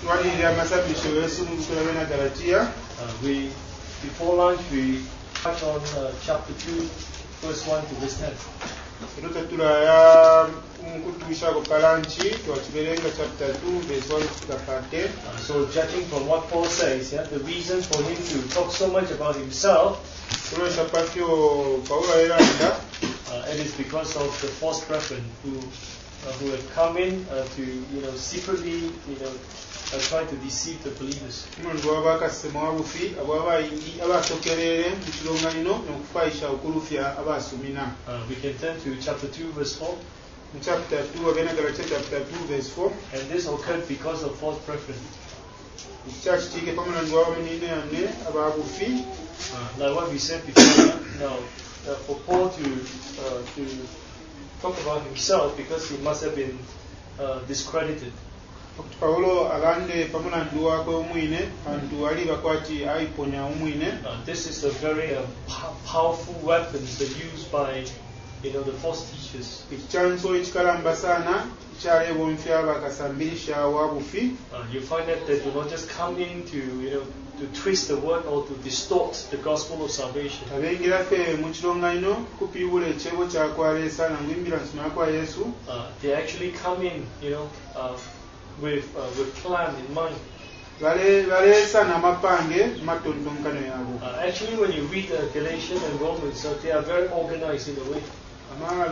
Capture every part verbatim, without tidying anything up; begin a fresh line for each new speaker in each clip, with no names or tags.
we before lunch we touch on uh, chapter two, verse one to verse ten. Uh, so judging from what Paul says, yeah, the reason for him to talk so much about himself, uh, it is because of the false brethren who uh, who have come in uh, to you know secretly you know uh, try to deceive the believers. Uh, we can turn to chapter two, verse four.
Chapter two, chapter two, verse four.
And this occurred because of false brethren.
Uh,
like what we said before, now uh, for Paul to uh, to talk about himself because he must have been uh, discredited. Uh, this is a very uh, po- powerful weapon that used by you know the false teachers. Uh, you find that they do not just come in to you know to twist the word or to distort the gospel of salvation. Uh, they actually come in, you know, uh, with uh, with plan in mind. Uh, actually, when you read uh, Galatians and Romans, uh, they are very organized in a way. Uh,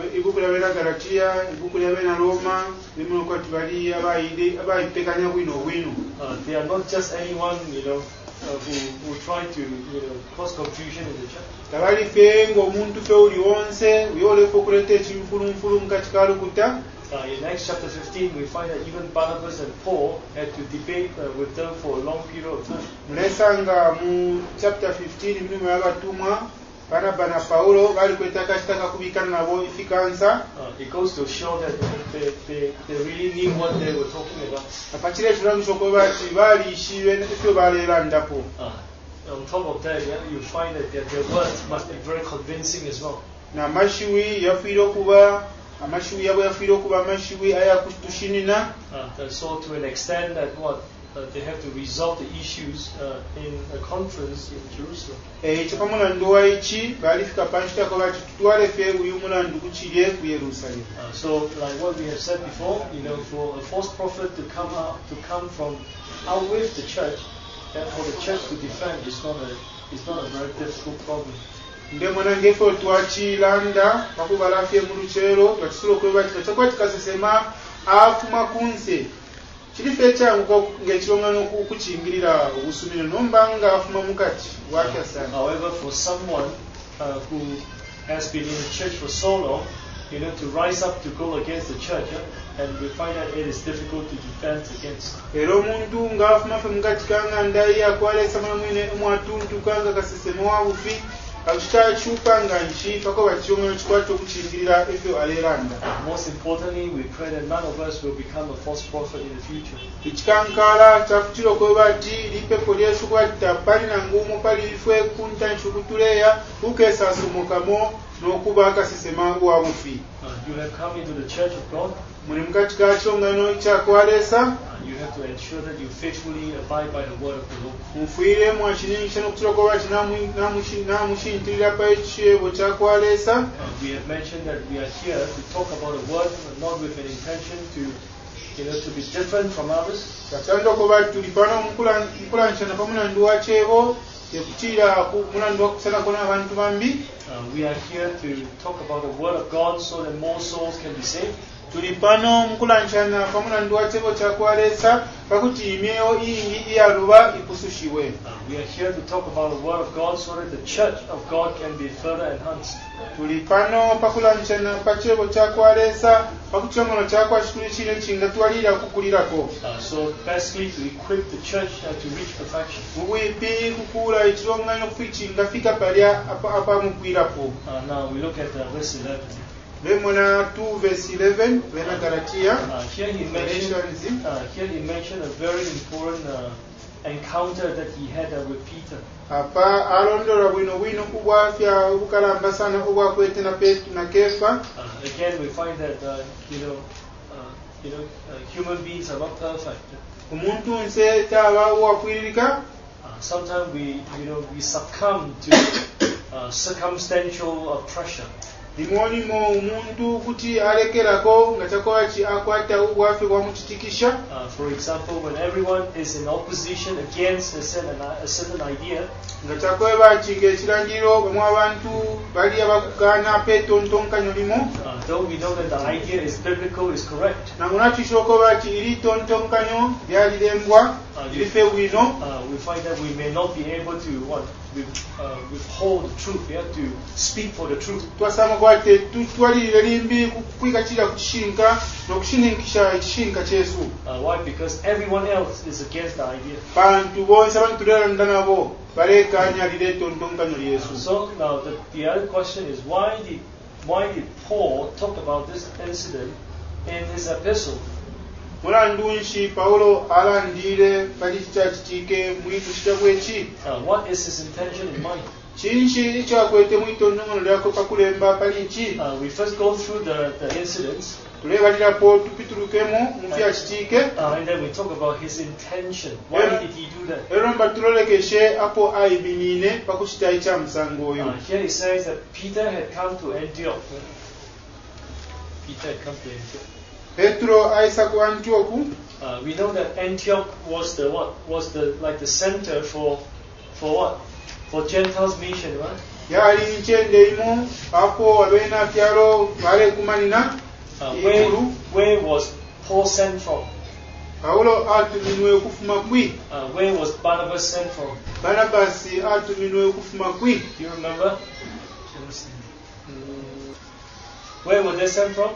they are not just anyone, you know, uh, who who try to you know cause confusion in the church. Uh, in Acts chapter fifteen, we find that even Barnabas and Paul had to debate uh, with them for a long period of time. Chapter fifteen, Uh, it goes to show that they, they, they really knew what they were talking about. Uh, on top of that, yeah, you find that their, their words must be very convincing as well. Uh, so to an extent that what uh, they have to resolve the issues uh, in a conference in Jerusalem. Uh, so like what we have said before, you know, for a false prophet to come out to come from out with the church, and for the church to defend is not a is not a very difficult problem. However, for someone uh, who has been in the church for so long, you know, to rise up to go against the church, uh, and we find that it is difficult to defend against. Most importantly, we pray that none of us will become a false prophet in the future. Uh, you have come into the church of God. Uh, you have to ensure that you faithfully abide by the word of the Lord. Uh, we have mentioned that we are here to talk about the word, not with an intention to, you know, to be different from others. Uh, we are here to talk about the word of God so that more souls can be saved. Uh, we are here to talk about the word of God so that the church of God can be further enhanced. Uh, so basically to equip the church uh, to reach perfection. Uh, now we look at uh, verse eleven.
two verse eleven.
Uh, here he mentioned, uh, here he mentioned a very important uh, encounter that he had uh, with Peter. Uh, again, we find that uh, you know, uh, you know, uh, human beings are not perfect.
omuntu nse taba wakwiririka.
Uh, sometimes we, you know, we succumb to uh, circumstantial uh, pressure.
Limolimo omuntu kuti alekerako nga takola ki akwata obwafe bwamukitikisha.
Uh, for example, when everyone is in opposition against a certain, a certain idea,
nga takweba ki ng'ekirangiro bamu abantu bali abakugaana peetontonkanyo limu.
uh, though we know that the idea is biblical, is correct,
nangona kisooka ki iri tontonkanyo lyalirembwa life bwino.
uh, we find that we may not be able to what with, uh, withhold the truth. We have to speak for the truth.
twasanga kwate tutwalirire limbi kwikakira ku kishinka n'okushininkisha ekishinka kyesu.
Uh, why? Because everyone else is against the idea.
bantu bonse abantu tulera nabo balekanya lire tontonkanyo lyesu.
So now the, the other question is, why did why did Paul talk about this incident in his epistle?
mulandunshi Paulo alandire bali kyakitike mwitu kitabweki.
Uh, what is his intention in mind?
kinshi ekyakwete mwitondongono lyako pakulemba pali ki.
Uh, we first go through the, the incidents,
tulebalirapo tupitulukemu mu byakitike.
uh, and then we talk about his intention. Why
Yeah.
did he do that?
Ero mba tulolekeshe apo ayibinine pakukitayi kya musango oyo.
Uh, here it says that Peter had come to Antioch. Peter had come to Antioch.
Petro ayisa ku Antioku.
Uh, we know that Antioch was the what was the like the center for for what for Gentiles mission, right?
yali nkyende imu apo abena kyalo bale kumanina.
Uh, where where was Paul sent from?
Paulo atuminwe okufuma kwi.
Uh, where was Barnabas sent from?
Barnabasi atuminwe okufuma kwi.
Do you remember? Mm, where were they sent from?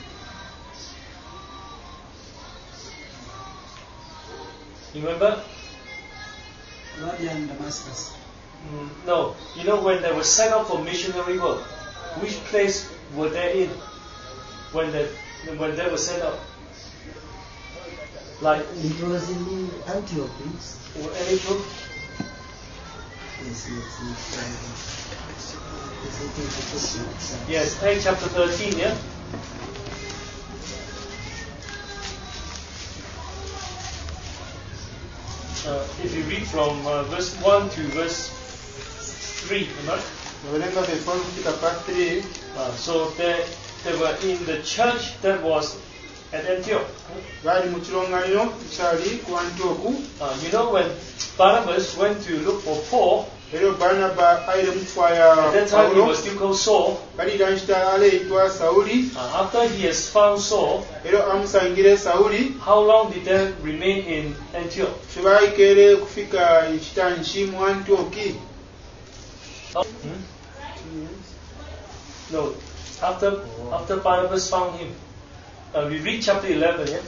You remember?
Radian Damascus.
Mm, no. You know when they were sent out for missionary work, which place were they in when they when they were sent out? Like
It was in Antioch, please.
any group?
Yes, yes, yes.
Yes, Acts chapter thirteen, yeah? Uh, if you read from uh, verse one to verse three, remember?
Balenga befano kufika part three.
Uh, so they, they were in the church that was at Antioch.
Bali mu kironganiro kyali ku Antioku.
Uh, you know when Barnabas went to look for Paul,
Ero Barnaba ayire mufaya
at that time he
Paulo.
was still called Saul.
Bali danshita aleitwa Sauli.
Uh, after he has found Saul,
Ero amusangire Sauli.
how long did they remain in Antioch?
Shibaikere kufika ekitanki mu Antioki.
Hmm? No, after after Barnabas found him. Uh, we read chapter eleven, yeah?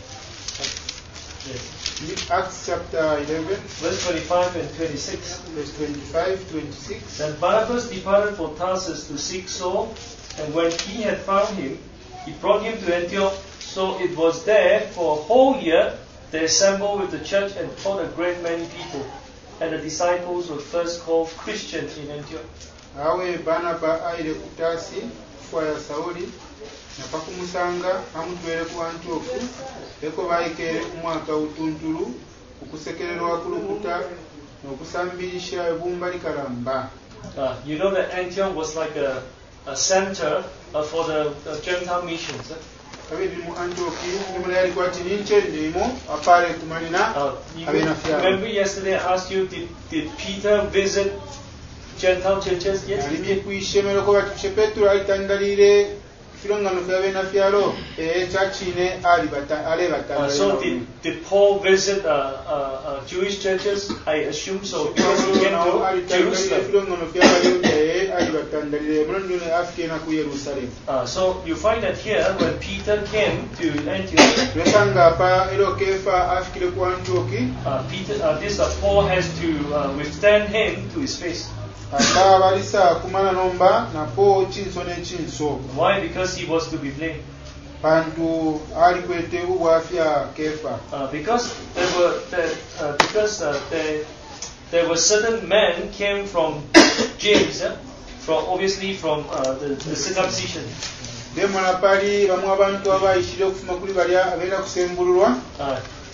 Yes.
Acts chapter eleven,
Verse twenty-five and twenty-six.
verse twenty-five, twenty-six.
Then Barnabas departed for Tarsus to seek Saul, and when he had found him, he brought him to Antioch. So it was there for a whole year they assembled with the church and taught a great many people. And the disciples were first called Christians in Antioch.
Awe Barnaba ayire kutasi kufaya Sauli. Napakumusanga amutwere ku Antioku. Eko bayikere umwaka utuntulu okusekererwa kulukuta n'okusambirisha ebumba likalamba.
Uh, you know that Antioch was like a, a center uh, for the, the Gentile missions. Eh?
Kabiri mu Antioki nimula yali kwati ninkyende imo apare kumanina
Uh, you
abena fyalo.
remember yesterday I asked you, did, did Peter visit Gentile churches? Yes, he
Alibye
did.
kwishemero ko batushe Petro alitandalire filongano fyabena fyalo eh chachine ali bata ale
Uh, so
batandalire.
did, did Paul visit uh, uh, uh, Jewish churches? I assume so, because he came to Jerusalem.
filongano fyabale eh ali batandalire mulondone afike ku Yerusalem.
Uh, so you find that here, when Peter came to Antioch,
Resanga pa ero kefa afikire ku Antioki.
uh, Peter, uh, this uh, Paul has to uh, withstand him to his face.
Aba balisa kumana nomba na po chinso ne chinso.
Why? Because he was to be blamed.
Bantu ali kwete ubwafya kefa.
Uh, because there were there, uh, because uh, there, there were certain men came from James, eh? from obviously from uh, the, the circumcision.
Demona pali bamu abantu abayishire okufuma kuli balya abenda kusembulwa.
Uh,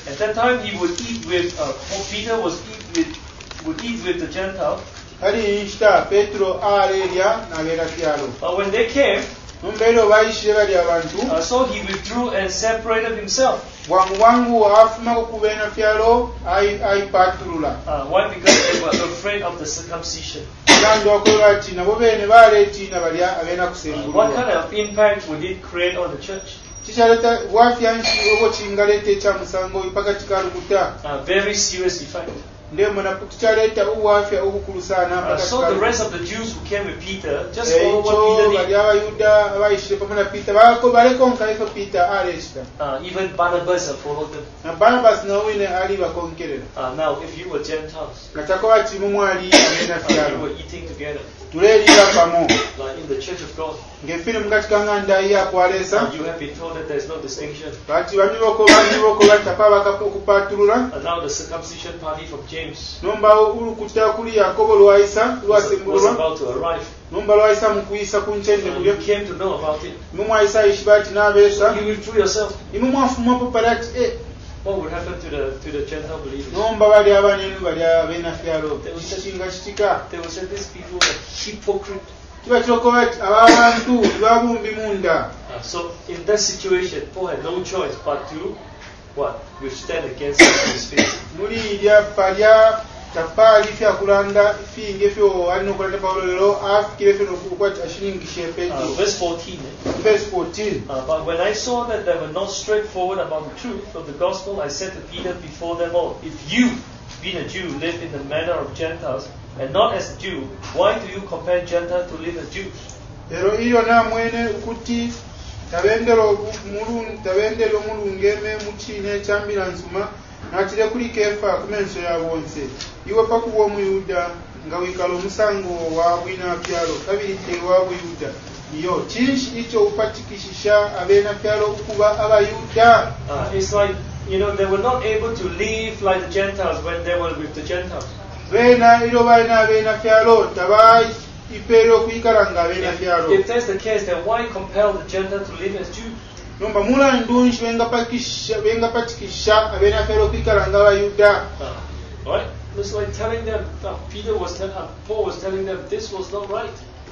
At that time, he would eat with, uh, Peter was eat with, would eat with the Gentiles.
kali nshita Petro alerya n'abeera kyalo
But when they came,
mumbeera obayishire bali abantu
uh, so he withdrew and separated himself.
bwangu bwangu afumako kubeena kyalo ayipatulula
Uh, why? Because they were afraid of the circumcision.
kandi wakola ati nabo beene baaleetiina bali abeena
Uh, what
kusengululwa
kind of impact would it create on the church?
kikyaleta bwafya nki obwo kingaleeta ekyamusango pakati ka lukuta
A very serious effect.
ndemona kikyaleeta obwafya obukulu saana
Uh,
pakati
so
ka
the
lukuta
rest of the Jews who came with Peter just follow
ekyo
what Peter
bali
did.
abayuda abayishire pamoja na Peter bako baleko nkaifo Peter aleeta
Uh, even Barnabas have followed them.
na Barnabas nawine ali bakonkerera
Uh, now, if you were Gentiles,
natakoba ati mumwali abeena
uh, you
kyalo
were eating together,
tuleerira pamo
like in the Church of God,
ng'efiri mukati kanganda iye akwaleesa
and you have been told that there is no distinction.
bati bambi boko bangi boko batapa bakakupatulula
And now the circumcision party from James
nomba ulukuta kuli Yakobo lwayisa
was, was
lwasembululwa
about to arrive.
nomba lwayisa mu kuyisa ku nkyende
And
kulyo
you came to know about it.
mumwayisa ishi bati n'abeesa
You withdrew yourself.
imwe mwafumapo palati e
What would happen to the to the Gentile believers?
nomba bali abanene bali abeenafyalo kikinga kitika
They would say these people are hypocrite.
kiba kyokoba ati ababantu tebabumbi munda
Uh, so in that situation, Paul had no choice but to what? Withstand against his faith.
mulirya palya tapaali fyakulanda finge fyo alina okulanda Pawulo lero afikire fyo nokukwati ashiningishe
Uh,
Petro
verse fourteen. eh?
verse fourteen
Uh, but when I saw that they were not straightforward about the truth of the gospel, I said to Peter before them all, if you, being a Jew, live in the manner of Gentiles, and not as a Jew, why do you compare Gentiles to live as Jews?
lero iyo namwene kuti tabendero mulungu tabendero mulungeme muchine ekyambira nsuma natire kuli kefa kumenso ya bonse iwe pakuwa omuyuda nga wikala omusango wa bwina byalo kabirite wa buyuda iyo kinshi icho upatikishisha abena byalo okuba abayuda
Uh, it's like, you know, they were not able to live like the Gentiles when they were with the Gentiles.
bena ilo balina abena byalo tabai ipero kuikala nga abena byalo
If that's the case, then why compel the Gentiles to live as Jews?
nomba mulandunshi benga pakisha benga patikisha abena byalo kuikala nga abayuda
Uh, right? It's like telling them, uh, Peter was telling, uh, Paul was telling them this was not right.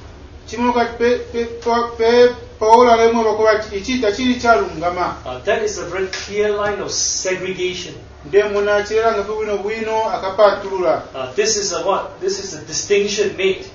kimoka pe pe pe Paulo alemwe bakoba ekita kiri kyalungama
Uh, that is a very clear line of segregation.
ndemuna kirera nga bwino bwino akapatulula
Uh, this is a what? This is a distinction made.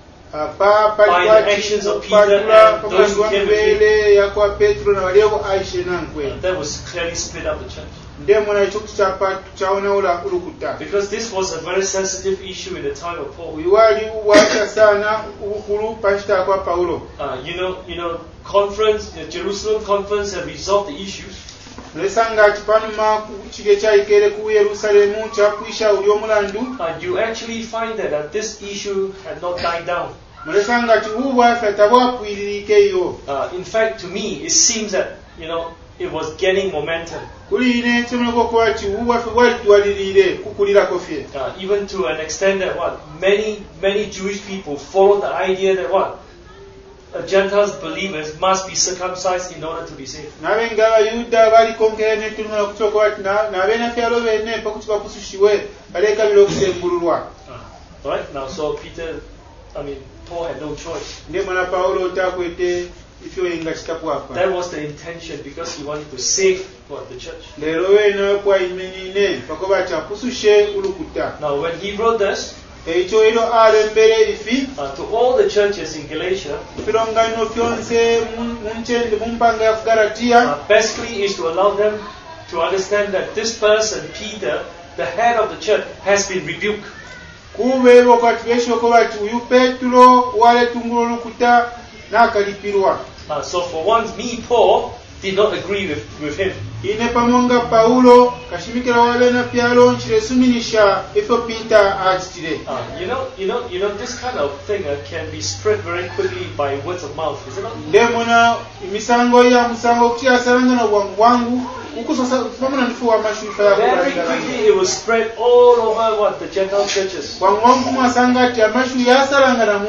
apa
By the actions of Peter and those who came with him.
bele yakwa Petro na balebo aishe nankwe
Uh, that was clearly split up the church.
ndemuna ekyo kyapa kyawonawola ulukuta
Because this was a very sensitive issue in the time of Paul.
uyu wali wata sana ubukulu pashita kwa Paulo
Uh, you know, you know, conference, the Jerusalem conference had resolved the issues.
lesanga kipanuma kige kyayikere ku Yerusalemu kyakwisha uli omulandu
And you actually find that uh, this issue had not died down.
mulesanga ti bubwafe tabwakwiririkeyo
Uh, in fact, to me, it seems that, you know, it was gaining momentum.
kuliine ekyomeneko okuba ti bubwafe bwali twalirire kukulirako fye
Uh, even to an extent that what many many Jewish people followed the idea that what uh, Gentiles believers must be circumcised in order to be saved.
nabenga abayuda balikonkera netulumana kutyokoba ti nabenafyalo bene mpaka kuti bakusushiwe balekabira okusengululwa
Uh, right now, so Peter, I mean Paul had no choice.
ndemwana Paulo takwete ifyo enga kitakwapa
That was the intention because he wanted to save what the church.
lero wena kwaimenine pakoba ti akusushe ulukuta
Now, when he wrote this
ekyo ero alembere ifi
uh, to all the churches in Galatia,
filongano fyonse munchende mumpanga ya Galatiya
uh, basically is to allow them to understand that this person, Peter, the head of the church, has been rebuked.
kubeerwa kwati beshokoba ti uyu Petro waletungula olukuta nakalipirwa
Uh, so for once, me, Paul, did not agree with, with him.
ine pamonga Paulo kashimikira wabena pyalo nchiresuminisha ifo Peter achitire
Uh, you know, you know, you know, this kind of thing uh, can be spread very quickly by words of mouth, is it not?
ndemona imisango ya musango kutyasarangana bwangu bwangu ukusosa pamona ndifuwa amashufa ya
Very quickly, it was spread all over what the Gentile churches.
bwangu bwangu mwasanga ati amashu yasarangana mu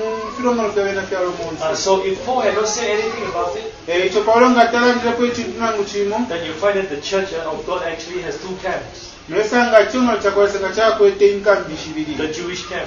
petero nga lufya benafyalo munsi.
Uh, so if Paul had not said anything about it,
ekyo Pawulo nga talandirako ekintu nangu kimu,
then you find that the church of God actually has two camps.
nosanga kyo nga kyakolesa nga kyakweta enkambi kibiri,
The Jewish camp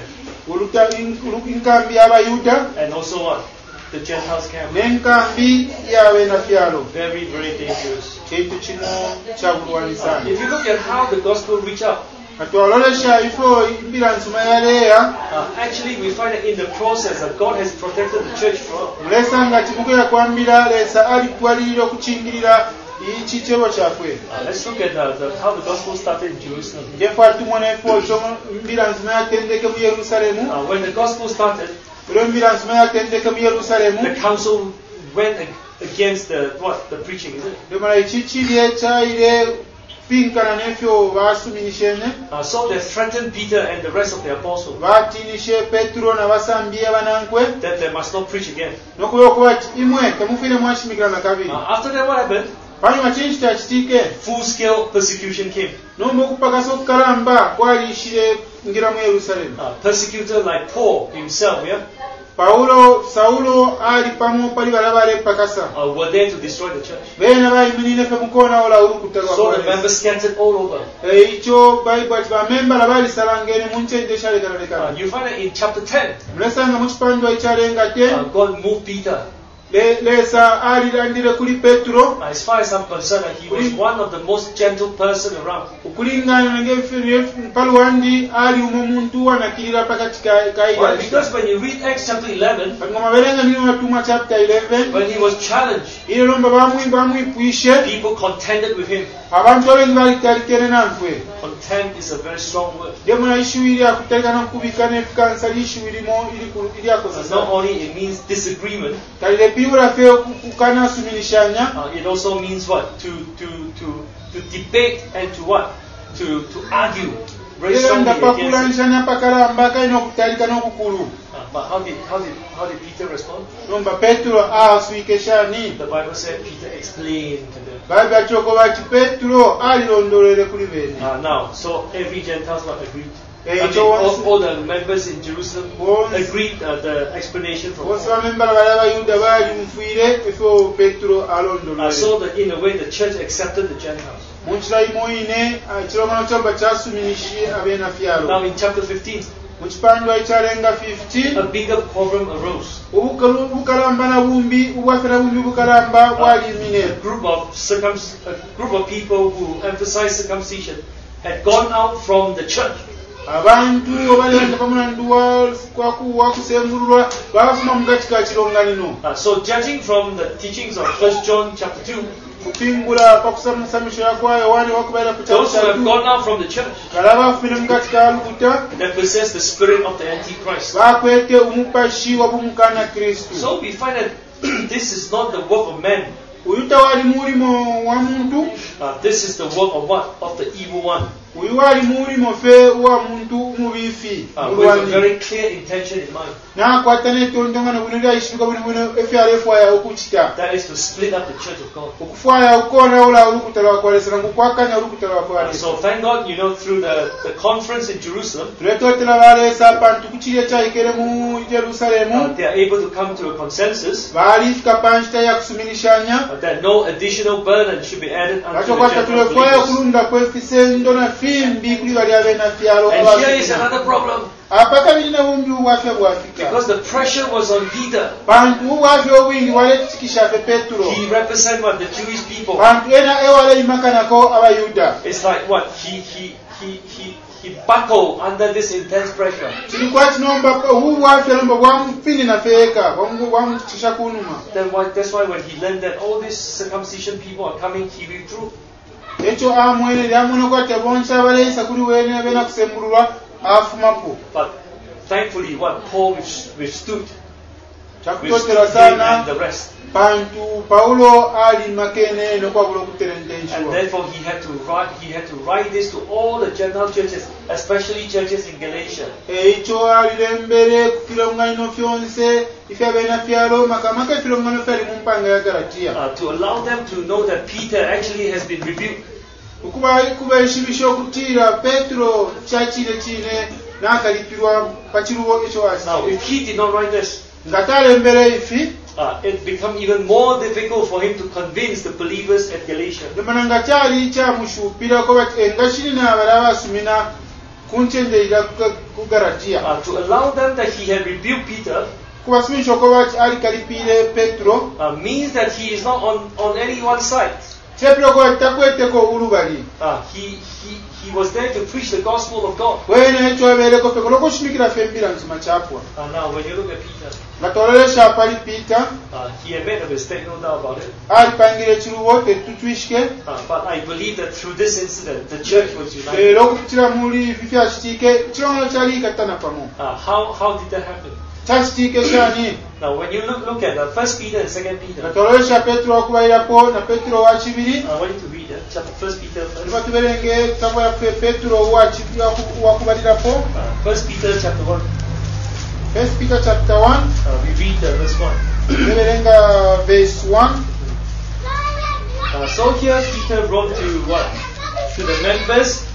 enkambi y'abayuda
and also what? The Gentiles camp.
n'enkambi y'abenafyalo.
Very, very dangerous.
kintu kino kya bulwanisa.
Uh, if you look at how the gospel reached out,
katwalolesha ifo imbira nsoma ya leya,
uh, actually we find that in the process that God has protected the church from.
mulesa nga kimugoya kwambira lesa ali kwalirira okukingirira ikikyebo kyaffe.
Uh, let's look at uh, the, how the gospel started in Jerusalem.
jefa tumona ifo kyo mbira nsoma yatendeke mu Yerusalemu.
Uh, when the gospel started,
Buli mbira nsoma yatendeke mu Yerusalemu,
the council went ag- against the what? The preaching, is it?
domala ekikiri ekyaire pinkana n'efyo baasuminishenye,
Uh, so they threatened Peter and the rest of the apostles
baatiinishe Petero n'abasambi abanankwe
that they must not preach again.
n'okuba okuba ti imwe temufiire mwakimikira na kabiri.
Uh, after that, what happened?
Hanyuma kintu kyakitiike,
Full-scale persecution came.
nomba okupakasa okukalamba kwaliishire ngira mu Yerusalemu.
A persecutor like Paul himself, yeah,
Pawulo Saulo ali pamu pali balaba alepakasa,
uh, were there to destroy the church.
beena bayimirire fe mukoona ola olukuta lwa
So the
Kristo.
members scattered all over.
ekyo bayibuli ati bamemba balisala ngeri mu nkyejje
Uh,
ekyalekalekana.
you find it in chapter ten.
mulesanga mu kipandwa ekyalenga te
Uh, God moved Peter.
le- leesa alirandire kuli Petero
Uh, as far as I'm concerned, uh, he was one of the most gentle person around.
okulingana ngepaluwandi ali umo muntu wanakirira pakati ka
Why?
kaida.
Because when you read Acts chapter eleven,
nga maberenga miri matumwa chapter eleven,
when he was challenged,
ile lomba bamwi bamwipwishe
people contended with him.
abantu abengi balitalikene nankwe.
Content is a very strong word.
demuna ishu ili akutalika nakubika nefikansa lishu ilimo
It's
iliakozesa
not only it means disagreement,
kalile piula fe kukana suminishanya,
uh, it also means what? To to to to debate and to what? To to argue very
ile
strongly against it.
ndapakulanishanya pakalamba kaina okutalika n'okukulu.
Uh, but how did how did how did Peter respond?
nomba Petero aswike shani,
The Bible said Peter explained to them.
bayibuli akyogera ati Petero alilondolere kuli bene.
Uh, now, so every Gentiles were agreed.
Eh,
I mean,
so
all,
once-
all the members in Jerusalem
Once-
agreed uh, the explanation from
bose
Paul.
bamembala bali abayuda baali mufiire efo Petero
Uh,
alondolere.
so that in a way the church accepted the Gentiles.
mu kiraimo ine ekiromano kyomba kyasuminishe
Now
abenafyalo.
in chapter fifteen,
mu kipandwa ekyalenga fifteen,
a bigger problem arose.
obukalu- bukalamba na bumbi obwafe na bumbi bukalamba bwali
A
mine.
group of circum a group of people who emphasized circumcision had gone out from the church.
abantu obalenda pamunanduwa wakusembululwa bafuma mu kati ka kironganino.
Uh, so judging from the teachings of First John chapter two,
kupingula pakusamusamisha kwa Yohani wakubaira ku
those who have
chapter
gone
two,
out from the church
kalaba bafire mu kati ka lukuta
that possess the spirit of the Antichrist.
bakwete omupashi wabumukana Kristu.
So we find that this is not the work of man.
uyu tawali mulimo wa muntu,
Uh, this is the work of what? Of the evil one.
uyu wali mulimo fe wa muntu mubifi
Uh, with a
mulwanyi.
very clear intention in mind.
nakwata netondongana buno lyayishiruka buli buno efyalo efwaya okukita
That is to split up the church of God.
okufwaya okukona ola olukuta lwakwalesera ngukwakanya olukuta
Uh,
lwakwalesa.
so thank God, you know, through the, the conference in Jerusalem,
tuletotera baleesa abantu kukiri ekyayikere mu Yerusalemu
uh, they are able to come to a consensus
balifika panshita ya kusuminishanya
uh, that no additional burden should be added unto the
bachokwata
Gentile
tulefwaya
believers.
okulunda kwefise ndona fimbi kuli bali abenafyalo
And here is another problem,
apaka birina bumbi bwaffe bwafika
because the pressure was on Peter.
bantu bwaffe obwingi waletikishafe Petero
He represented what? The Jewish people.
bantu ena ewala imakanako abayuda
It's like what? He he he he he buckled under this intense pressure.
kilikuwa kinomba obu bwaffe nomba bwamufini nafeeka bwamutikisha kunuma.
Then why, that's why when he learned that all these circumcision people are coming, he withdrew.
ekyo amwene lyamwoneko ati bonse abaleisa kuli wene bena kusembululwa afumapo.
But thankfully, what Paul with- withstood,
kyakutotera
withstood him
sana
and the rest,
bantu Paulo ali makene nokwabula okuterenta
and
enshuwa.
therefore he had to write. He had to write this to all the Gentile churches, especially churches in Galatia.
ekyo alirembere kufilongano fyonse ifya benafyalo makamaka ifilongano fyali mu mpanga ya Galatiya
Uh, to allow them to know that Peter actually has been rebuked.
okuba kuba ekibisha okutiira Petero kyakire kine n'akalipirwa pakirubo ekyo
Now,
wasi.
if he did not write this,
nga talembera ifi
uh, it became even more difficult for him to convince the believers at Galatia.
demana nga kyali kyamushuupirako bati enga kirina abala basumina kunchendeera ku Galatiya
Uh, to allow them that he had rebuked Peter
kubasumisha okuba bati alikalipiire Petero
uh, means that he is not on, on any one side.
kyepira okuba bati takweteko obulubali
Uh, he, he, he was there to preach the gospel of God.
weene ekyobeereko ffe koloko oshimikira ffe embira nzima kyapwa
Uh, now, when you look at Peter,
nga tololesha apali Peter
uh, he had made a mistake, no doubt about it.
alipangira ekirubo tetutwishike
Uh, but I believe that through this incident, the church was united.
era okupitira muri fifya kitiike ekirongano kyali katana pamu
Uh, how, how did that happen?
kyakitiike kyani
Now, when you look, look at uh, First Peter and Second
nga
Peter,
tololesha Petero okubalirako na Petero wa kibiri
I want you to read it. Chapter First Peter first.
tuba tuberenge ekitabo yaffe Petero wa kibiri wakubalirako
Uh, First Peter chapter one.
First Peter chapter one
Uh, we read uh, verse one.
tuberenga verse one
Uh, so here Peter wrote to what? To the members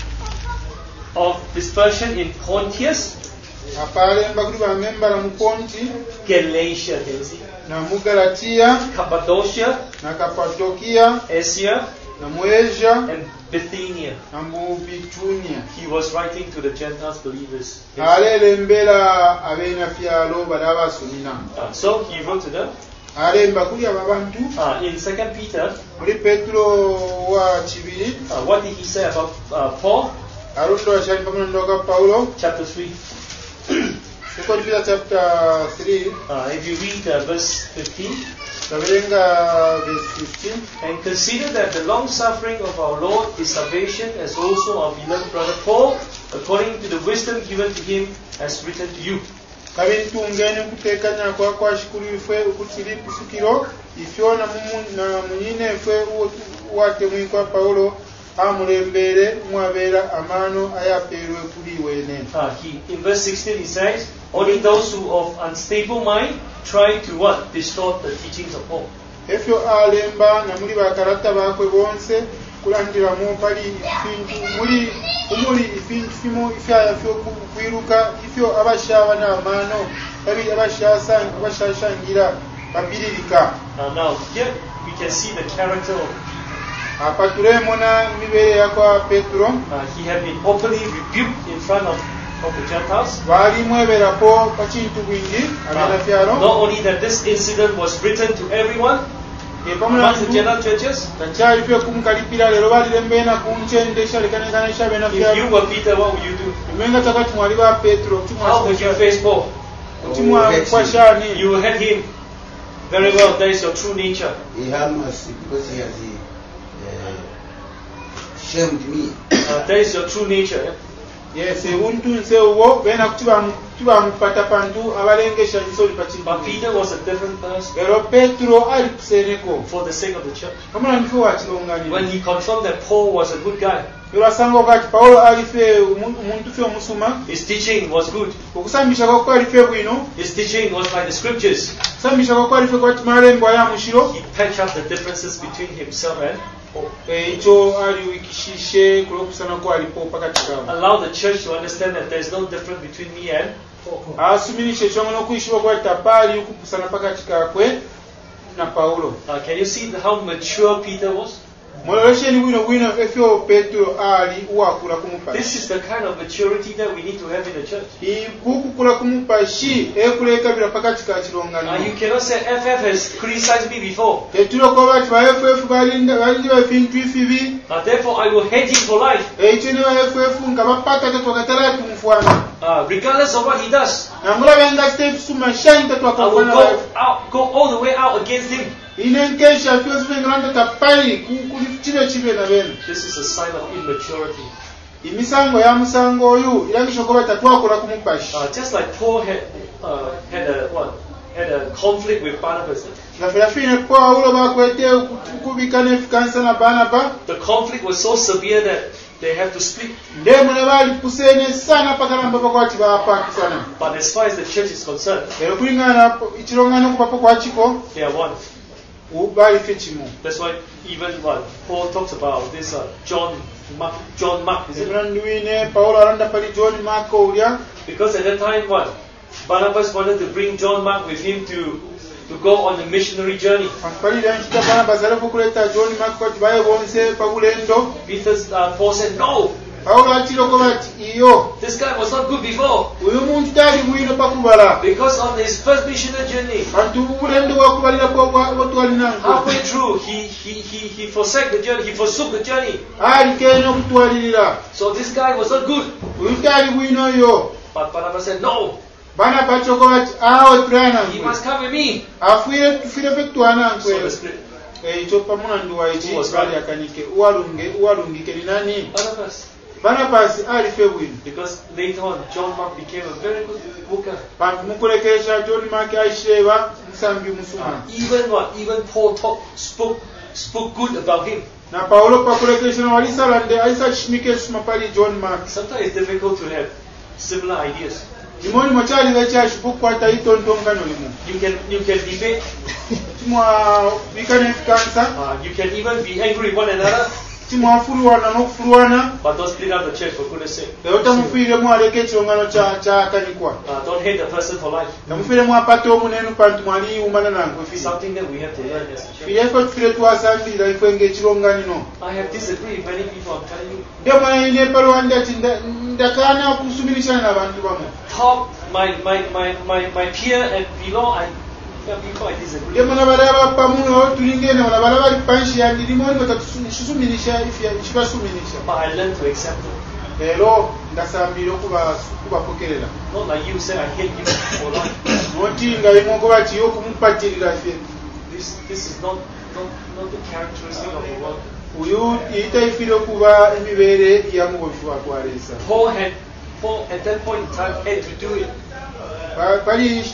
of dispersion in Pontus,
apalemba kuli bamembala mu Ponti
Galatia, can you see?
na mu Galatiya
Cappadocia,
na Kapadokiya
Asia,
na mu Asia
and Bithynia.
na mu Bitunia
He was writing to the Gentiles believers.
alelembera ab'enafyalo bali abasomina
Uh, so he wrote to them.
alemba kuli abo abantu
Uh, in Second Peter,
muri Petero wa kibiri
uh, what did he say about uh, Paul?
alondola kyali pamunondo ga Paulo
Chapter three.
Second Peter chapter three
Uh, if you read uh, verse fifteen,
taberenga verse fifteen
and consider that the long suffering of our Lord is salvation, as also our beloved brother Paul, according to the wisdom given to him, has written to you.
kabintu ngene kutekanya kwa kwa shukuru ife ukutili kusukiro ifyo na mumu na munyine ife wate mwikwa Paulo amulembere mwabera amano ayaperwe kuli wene
Uh, he, in verse sixteen he says, only those who of unstable mind try to what? Distort the teachings of Paul.
efyo alemba na muri bakarata bakwe bonse kulandira mu pali ifintu muri umuri ifintu fimo ifya fyo kwiruka ifyo abashaba na amano babi abashasa abashashangira babiririka
Uh, now here we can see the character of
apa turemona mibere yakwa Petro
uh, he had been openly rebuked in front of, of the Gentiles.
bali mweberapo pakintu bwingi abanafyalo
Not only that this incident was written to everyone amongst the general churches.
takyali pye kumukalipira lero balirembena kunchendesha lekanekanesha
If you
benafyalo
were Peter, what would you do?
mwenga takati mwali ba Petro
How would you face Paul?
timwa kwa shani
You will hate him very well. That is your true nature.
He had mercy because he has uh, shamed me.
Uh, that is your true nature. Eh?
yes ubuntu nse uwo bena kutiba kutiba mupata pantu abalengesha nsoli pakintu
But Peter was a different person
lero Petro ali kuseneko
for the sake of the church.
kamuna ndifo wakilongani
When he confirmed that Paul was a good guy,
lero asanga kati Paulo alife umuntu fe omusuma
his teaching was good.
okusambisha kwa alife bwino
His teaching was like the scriptures.
sambisha kwa alife kwa malembo ya mushiro
He patched up the differences between himself and Paul.
ekyo ali wikishishe kulokusana kwa alipo pakati kawo
Allow the church to understand that there is no difference between me and Paul.
asuminisha ekyomono okuyishibwa kwa tapali ukupusana pakati kakwe na Paulo
Uh, can you see the, how mature Peter was?
mololesheni bwino bwino efyo Petro ali wakula kumupa
This is the kind of maturity that we need to have in the church.
ibukukula kumupa shi ekulekabira pakati ka
Uh,
kirongano
you cannot say F F has criticized me before.
tetulokoba bati ba F F balinda balindi bafintu ifibi
Uh, therefore, I will hate him for life,
ekyo ne ba F F nga bapata tetwakatala tumufwana
uh, regardless of what he does.
namulabenga Steve Suma shani
I will
tetwakafwana
go out, go all the way out against him.
inenkesha fyo sivengalanda tapali kuli kibe kibe na bene
This is a sign of immaturity.
imisango ya musango oyu irangisha ko batatwakula kumupashi
Uh, just like Paul had uh, had a what had a conflict with Barnabas.
nafirafine Paulo bakwete kubikana efikansa na Barnaba
The conflict was so severe that they have to split.
ndemo ne bali pusene sana pakalamba bakwati bapakisana
But as far as the church is concerned,
ero kulingana ikirongano kupapo kwachiko
they are one.
bali fichimu
That's why even what Paul talks about this uh, John Mark, John Mark, is it?
ndiwine Paulo aranda pali John Marko ulya
Because at that time, what Barnabas wanted to bring John Mark with him to, to go on a missionary journey. Peter, uh, Paul said, no. This guy was not good before. Because on his first missionary journey, halfway through, he, he, he, he forsook the journey, he forsook the journey. So this guy was not good. But Barnabas said, no. He must come with me. So the Spirit. Who was right? Barnabas.
Barnabas alife bwino.
Because later on, John Mark became a very good booker.
Uh,
even what? Even Paul talk, spoke spoke good about him. Sometimes it's difficult to have similar ideas. You can you can debate. uh, you can even be angry with one another. But don't split up the church, for goodness sake. Uh, don't hate the person for life. Something that we have to learn as a church. I have disagreed with many people, I'm telling you. Top, my, my, my, my, my peer and below, I people I disagree. But I learned to accept it. Not like you said, I hate you for life. This, this is not, not, not the characteristic of the world. Paul had, Paul at that point in time had to do it.
Uh,
Alright,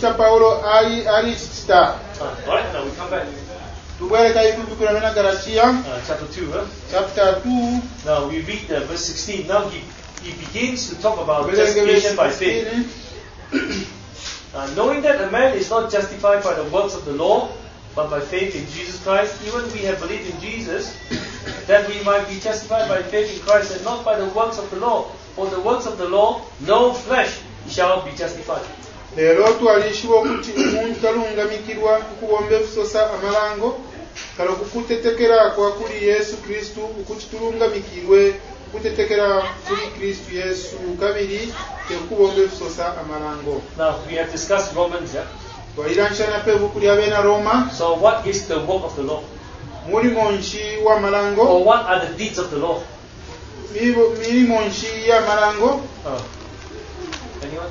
now we come back. Uh, chapter two, huh?
Chapter two.
Now we read uh, verse sixteen. Now he, he begins to talk about justification by faith. uh, knowing that a man is not justified by the works of the law, but by faith in Jesus Christ, even we have believed in Jesus, that we might be justified by faith in Christ and not by the works of the law. For the works of the law, no flesh shall be justified.
Lero twalishiwa kuti umuntu talungamikirwa kuwomba ebisosa amalango kalo kukutetekera kwa kuli Yesu Kristu ukuti tulungamikirwe kutetekera kuli Kristu Yesu kabiri tekubomba ebisosa amalango.
Now we have discussed Romans, yeah?
Waliranchana pebu kuli abena Roma.
So what is the work of the law?
Mulimo nchi wa malango.
Or what are the deeds of the law?
Milimo nchi ya malango.
Uh, anyone?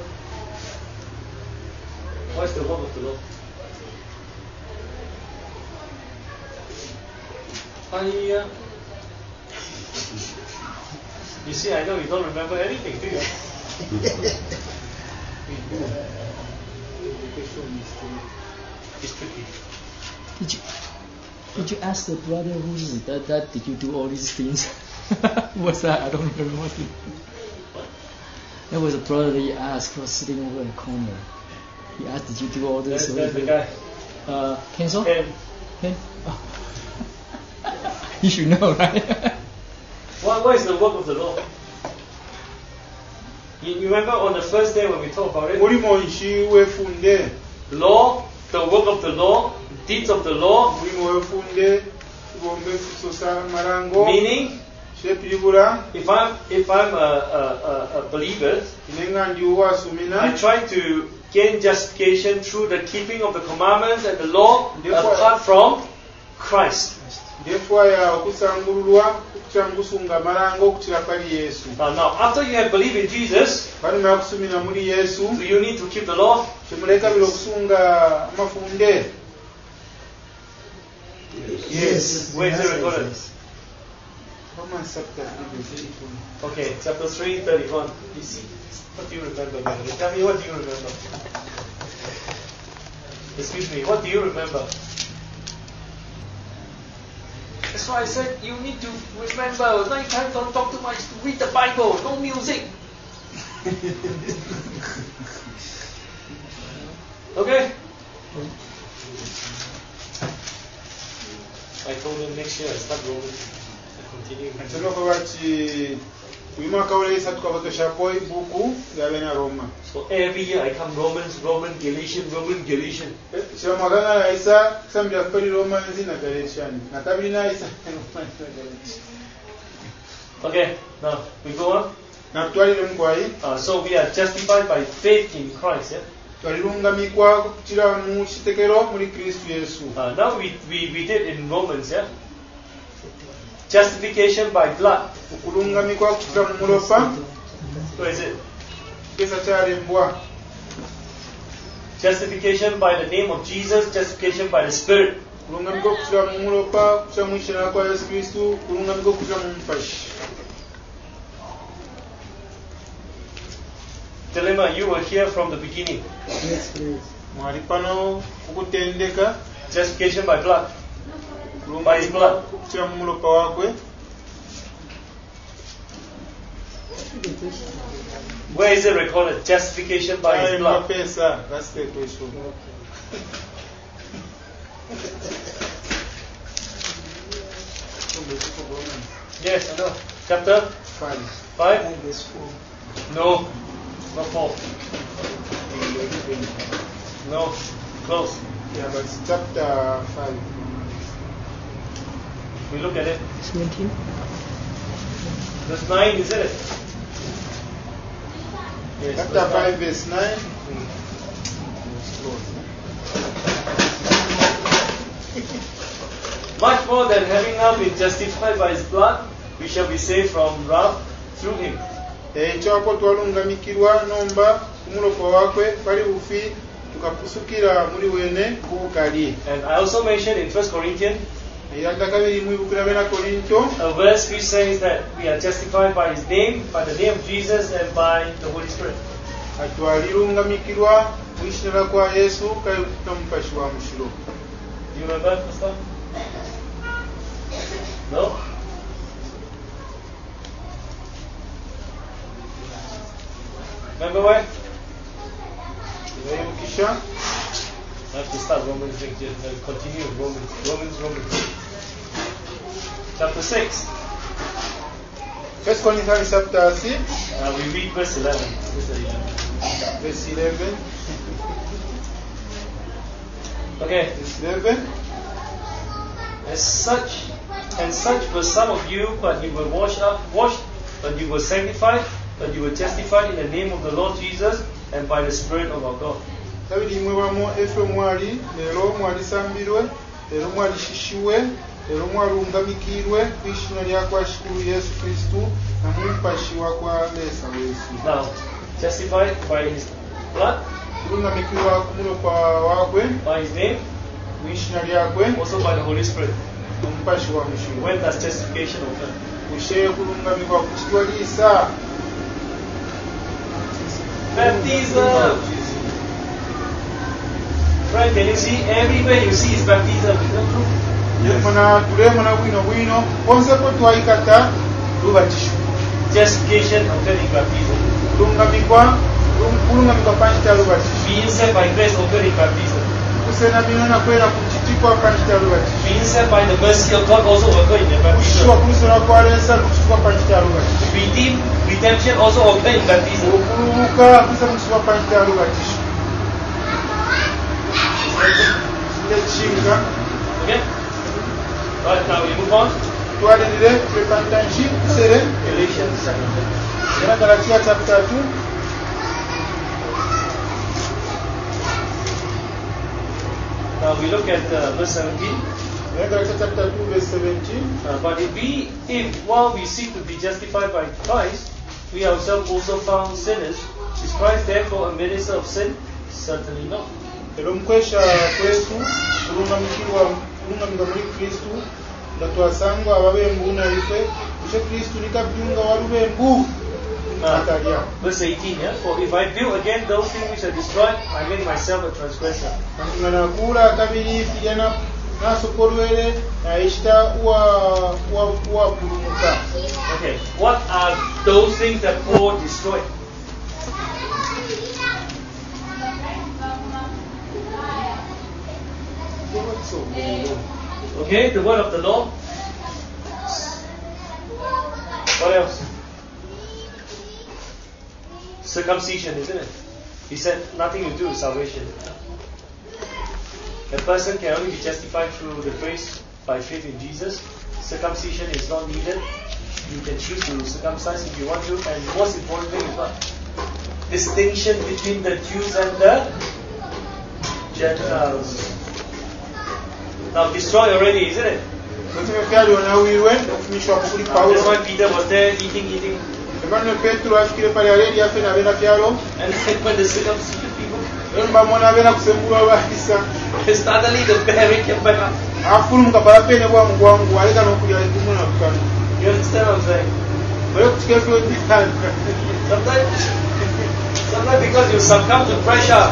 What is the work of the law? I, uh, you see, I know you don't remember anything, do you? It's tricky.
Did you, did you ask the brother who's that, that did you do all these things? What's that? I don't remember what he There was a brother that you asked who was sitting over in the corner. He asked, did you do all this?
That's, that's the guy.
Uh, Kenzo?
Ken.
Ken? Oh. You should know, right?
what, what is the work of the law? You, you remember on the first day when we talked about it? Law, the work of the law, deeds of the law. Meaning, if I'm if I'm a, a, a believer, I try to gain justification through the keeping of the commandments and the law apart from Christ. Uh, now, after you have believed in Jesus, do you need to keep the law?
Yes.
Where is it recorded? Okay, chapter three, thirty-one. You see, what do you remember? Man? Tell me, what do you remember? Excuse me, what do you remember? That's why I said you need to remember. Night time, don't talk too much. Read the Bible, no music. Okay? I told him next year I start rolling. I continue.
uyu mwaka ulaisa tukabakeshapo ibuku yabena Roma.
So every year I come Romans, Roman, Galatian, Roman, Galatian.
Sio mwaka na isa kusambira kweli Roma nzina Galatian. Na kabili na isa Roma na Galatian.
Okay, now we go on.
Na twalile mkwai.
Uh, so we are justified by faith in Christ, yeah?
Twalilungamikwa kuchira mu chitekero muri Kristo Yesu.
Uh, now we, we, we did in Romans, yeah? Justification by blood.
Ukulungamikwa kuchira mu mulopa.
Where is it?
Kesa kyalimbwa.
Justification by the name of Jesus, justification by the Spirit.
Kulungamikwa kuchira mu mulopa, kuchira mu ishira kwa Yesu Kristo, kulungamikwa kuchira mu mpashi.
Dilemma, you were here from the beginning.
Yes, please.
Mwali pano kukutendeka.
Justification by blood. By his blood.
Kuchira mu mulopa wakwe.
Where is it recorded? Justification by his blood.
That's the question.
Yes, I know. Chapter
Five.
five?
Verse four.
No, not four. No, close.
Yeah, but it's chapter five.
We look at it.
seventeen.
Verse nine, isn't it? Yes,
Chapter
verse
five,
nine.
verse nine.
Much more than having now been justified by his blood, we shall be saved from wrath through him.
Ekyapo twalungamikirwa nomba kumulopa wakwe pali bufi tukapusukira muri wene kubukali.
And I also mentioned in First Corinthians,
Eyanda kabiri mwibukira bena Korinto
a verse which says that we are justified by his name, by the name of Jesus, and by the Holy Spirit.
atwalilungamikirwa mwishira kwa Yesu kai tampashi wa mushiro.
Do you remember, Pastor? No? Remember where?
Yayibukisha
I have to start Romans next year. Uh, continue Romans, Romans, Romans. Chapter six.
First Corinthians chapter six,
Uh, we read verse eleven. Verse eleven.
verse eleven.
Okay.
Verse eleven.
As such, and such were some of you, but you were washed up, washed, but you were sanctified, but you were justified in the name of the Lord Jesus and by the Spirit of our God.
Kabiri mwe bamo efe mwali lero mwali sambirwe lero mwali shishiwe lero mwali ungamikirwe kwishino lya kwa shikuru Yesu Kristu na mumpashiwa kwa lesa Yesu.
Now, justified by his blood,
Kulungamikirwa kumulopa wakwe
by his name,
mwishino lyakwe
also by the Holy Spirit.
mumpashi wa mushiro.
When does justification occur?
Mushe kulungamikwa kuchitwa lisa
Baptism! Right, can you see? Everywhere you see is baptism. Is that true?
yemona tulemona bwino bwino ponse ko twaikata lubatisho
Justification occurred in baptism.
kulungamikwa kulungamikwa panchita lubatisho
Being saved by grace occurred in baptism.
kusena bino na kwera kuchitikwa panchita lubatisho
Being saved by the mercy of God also occurred in the
kushishwa
baptism.
kulusona kwa lesa kuchitikwa panchita lubatisho
Redeem, redemption also occurred in baptism.
okulubuka kusa kuchitikwa panchita lubatisho ndechinga
Okay? Right, now we move on.
twalirire twepantanji kusere
Galatians chapter
era Galatia chapter two.
Now we look at uh, verse seventeen.
Era Galatia chapter two verse seventeen.
Uh, but if we, if while we seek to be justified by Christ, we ourselves also found sinners, is Christ therefore a minister of sin? Certainly not.
Ero mkwesha kwetu kulungamikirwa kulungamika muri Kristu ndatwasangwa ababembu na ife kushe Kristu nikabyunga walubembu atalia.
Verse eighteen, yeah? For if I build again those things which are destroyed, I make myself a transgressor.
Ngana kula kabiri fijana nasokorwele aishta wa wa wa pulumuka.
Okay, what are those things that Paul destroyed? Okay, the word of the law. What else? circumcision, isn't it? He said nothing to do with salvation. A person can only be justified through the grace by faith in Jesus. Circumcision is not needed. You can choose to circumcise if you want to. And the most important thing is what? Distinction between the Jews and the Gentiles. Now destroyed already, isn't it? Uh, that's why Peter was there eating, eating. And then when the circumcision people suddenly the bearing came back up. You understand what I'm saying? Sometimes, sometimes because you succumb to pressure,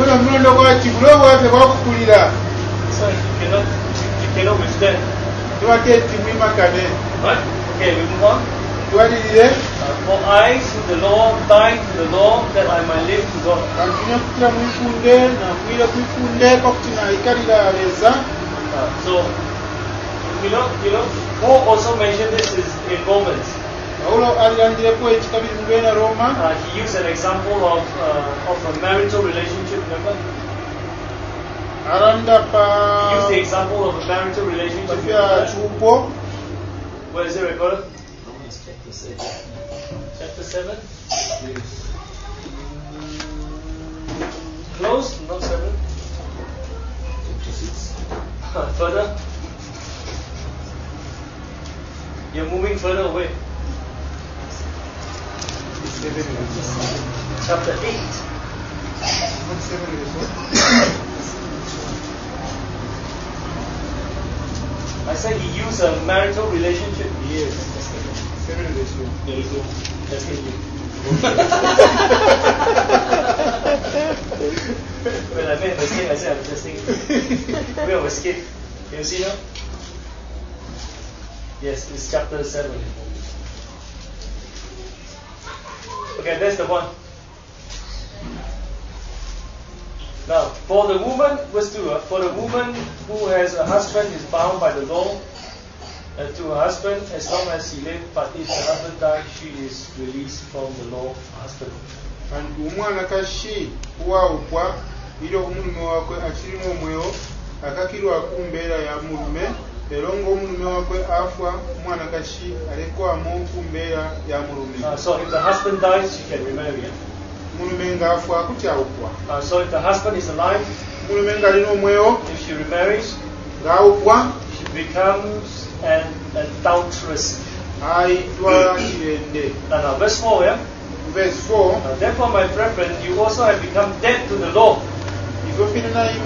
so you cannot, you cannot withstand. Right? Okay, we move on. Uh, for I, through the law, died to the law that I might live to God. Uh, so, you know, you know, Paul also mentioned this is in Romans. Uh, he used an example of uh, of a marital relationship. Remember? He used the example of a marital relationship. Where is it recorded? Romans chapter seven. Chapter seven? Close? Not seven? Chapter six. Further? You're moving further away. Chapter eight. I said he used a marital relationship. Yes. Seven of this one. There you go. That's it. When I made a mistake, I said I'm testing it. We have a skip. Can you see now? Yes, it's chapter seven. Okay, that's the one. Now, for the woman, verse two, uh, for the woman who has a husband is bound by the law uh, to her husband as long as he lives, but if the husband dies, she is released from the law of her husband.
And umwana kashi kuwaukwa ilo omulume wakwe akirimu omwewo akakirwa kumbeera ya mulume era ng'omulume wakwe afwa omwana kashi alekwamu kumbeera ya mulume.
Uh, so if the husband dies, she can remarry.
Mulume ng'afwa akukyawukwa.
Uh, so if the husband is alive,
mulume ng'alina omwewo,
if she remarries,
ng'awukwa,
she becomes an adulteress.
Ayitwa kirende.
Now, now, verse four, yeah?
Verse four.
Uh, therefore, my brethren, you also have become dead to the law. Verse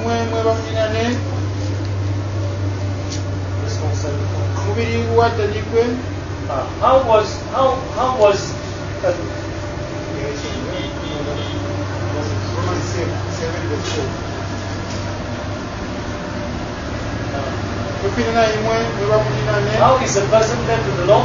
seven. Uh, how was how how was uh,
Romans seven, verse four.
How is a person dead to the law?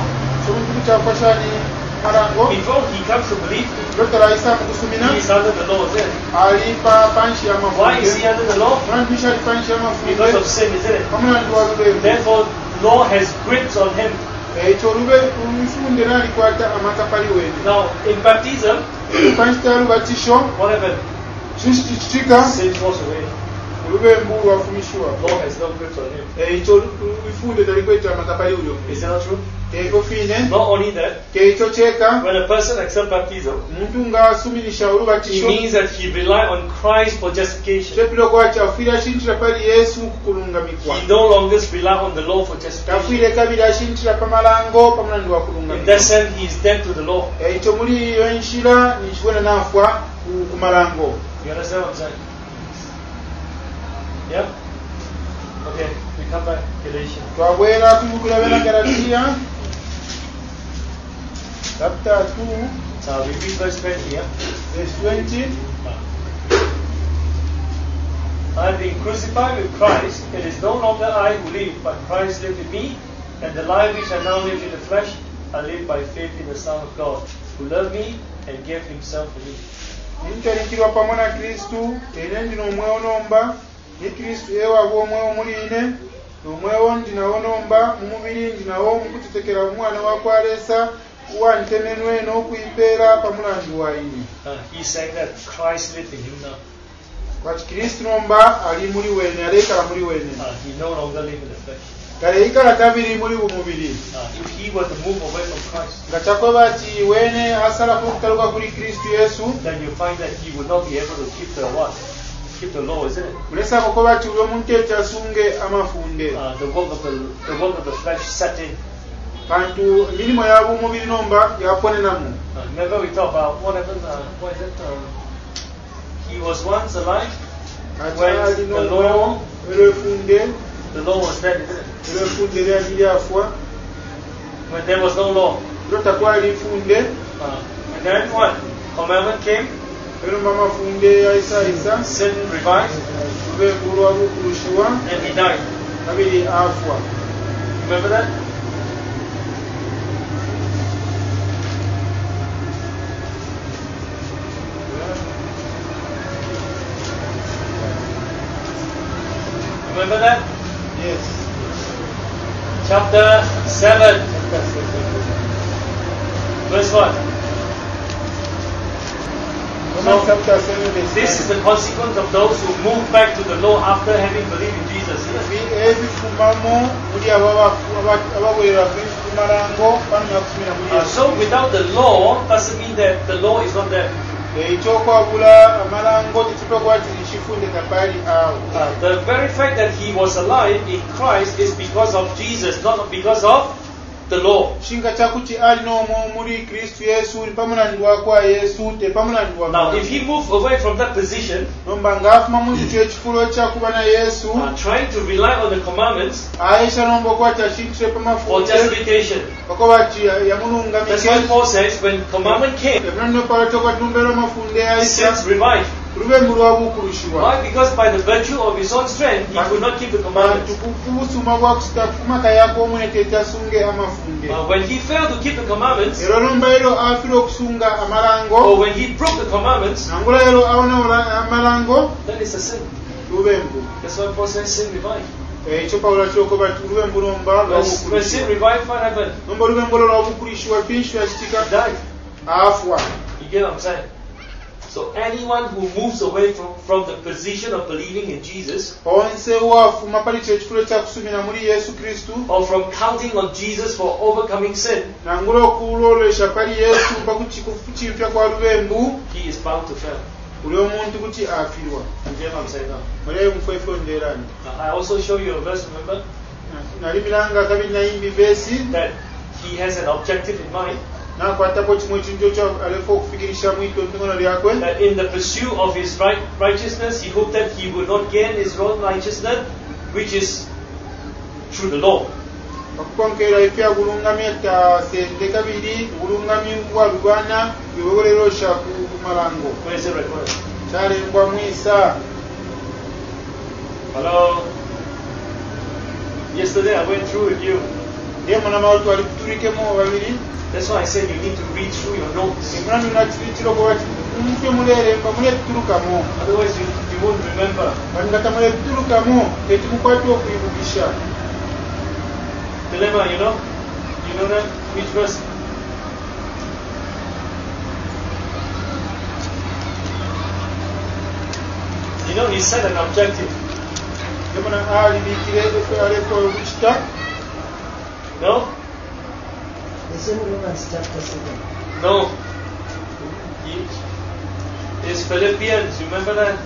Before he comes to believe, he is under the law, isn't it? Why is he under the law? Because of sin, isn't it? Therefore, law has grips on him. Now, in baptism, what happened? Sin falls away. Law has no grips on him. Is that not true? Not only that, when a person accepts baptism, it means that he relies on Christ for justification. He no longer relies on the law for justification. In that sense, he is dead to the law. You understand what I'm saying? Yeah? Okay, we come back. Galatians.
Chapter two.
Uh, we read verse twenty, yeah?
Verse twenty.
I have been crucified with Christ. It is no longer I who live, but Christ lives in me. And the life which I now live in the flesh, I live by faith in the Son of God, who loved me and gave himself for me.
Nintaliikirwa pamwe na Kristu, era ndino omwewo nomba, ne Kristu ewaabwa omwewo muliine, omwewo ndinawo nomba, mu mubiri ndinawo mu kutetekera omwana wa kwaleesa, wantenenwe n'okwipeera pamulandu waine.
Uh, he's saying that Christ lived in him now.
Kwati Kristo nomba ali muri wene alekala muri wene.
Uh, he no longer lives in the flesh.
Kale ikala tabiri muri umubiri.
Uh, if he were to move away from Christ,
Ngachakoba ati wene asala kutaluka kuri Kristo Yesu.
then you find that he would not be able to keep the what? Keep the law, isn't it?
Mulesa kokoba ati ulo muntu echasunge amafunde.
Uh, the work of the the work of the flesh set in.
Kantu milimo yabo umubiri nomba yaponenamu.
Uh, remember we talked about what happened? Uh, what is it? Um, he was once alive when the law,
Elefunde,
the law was dead, isn't it?
elefunde lyali lyafwa.
When there was no law.
Lotakuwa lifunde.
Uh, and then what? Commandment came.
Ero mama funde ya isa isa.
Sin revived.
Ube kurwa bukurushiwa.
And he died.
Kabili afwa.
Remember that? Remember that?
Yes.
Chapter seven. Verse what?
Romans chapter seven verse
This is the consequence of those who move back to the law after having believed in Jesus.
ebifumamo muli abawera Kristo malango bamenya kutumira muri
Uh,
Yesu.
so without the law doesn't mean that the law is not there.
Ekyokwabula amalango tekitwa kiti kifunde tapali awo.
Uh, the very fact that he was alive in Christ is because of Jesus, not because of the law.
Shinga chakuti ali nomo muri Kristo Yesu pamulandwa kwa Yesu te pamulandwa.
Now, if he moved away from that position,
nomba ngafuma mu kyo ekifulo kyakuba na Yesu
uh, trying to rely on the commandments
aisha nomba kwata kintu
for
pamafunde
justification.
bakoba ati yamulunga
That's why Paul says when commandment came,
ebintu palato kwa dumbero mafunde aisha
sins revived.
rube mulwa bukurushiwa.
Why? Because by the virtue of his own strength, he could not keep the commandments.
Kubusuma bwa kusita kumaka yako omwete tasunge amafunde.
Uh, when he failed to keep the commandments,
Ero nomba ero afiro okusunga amalango.
or when he broke the commandments,
Nangula ero awona amalango
then it's a sin.
lubembu.
That's why Paul says sin revived.
Ekyo Paulo kyokoba lubembu nomba
When, when sin
lwabukurishwa.
revived, what happened?
Nomba lubembu lwabukurishwa pinshwa
He
kitika
died.
afwa.
You get what I'm saying? So anyone who moves away from, from the position of believing in Jesus,
Onse wafuma pali kyekifulo kyakusumira muri Yesu Kristo.
or from counting on Jesus for overcoming sin,
Nangula okulolesha pali Yesu bakuti kuchimpya kwa lubembu.
he is bound to fail.
Uli omuntu kuti afirwa.
You get what I'm saying now?
Mulayo mufefe onderani.
Uh, I also show you a verse, remember,
Nali milanga kabiri nayimbi vesi.
that he has an objective in mind,
Nakwatapo kimwe kintu kyo alefo okufikirisha mwito ntono lyakwe.
that in the pursuit of his right, righteousness, he hoped that he would not gain his own righteousness, which is through the law.
Okukonkera ifya bulungamye ta sende kabiri bulungamye bwa lugwana yobogolero sha ku malango.
Where is it recorded?
Chale ngwa mwisa.
Hello? Yesterday I went through with you.
Yemo na mautu alikuturikemo babiri.
That's why I said you need to read through your notes.
Emrani nakitiro kwa mtu mulere mba mule turukamo.
Otherwise you, you won't remember.
Bangata mule turukamo etimukwato okuyibukisha.
Dilemma, you know? You know that? Which verse? You know, he set an objective.
Yemo na ali bikire efe aleko okuchita.
No?
It's in Romans chapter seven.
No. He, it's Philippians, remember that?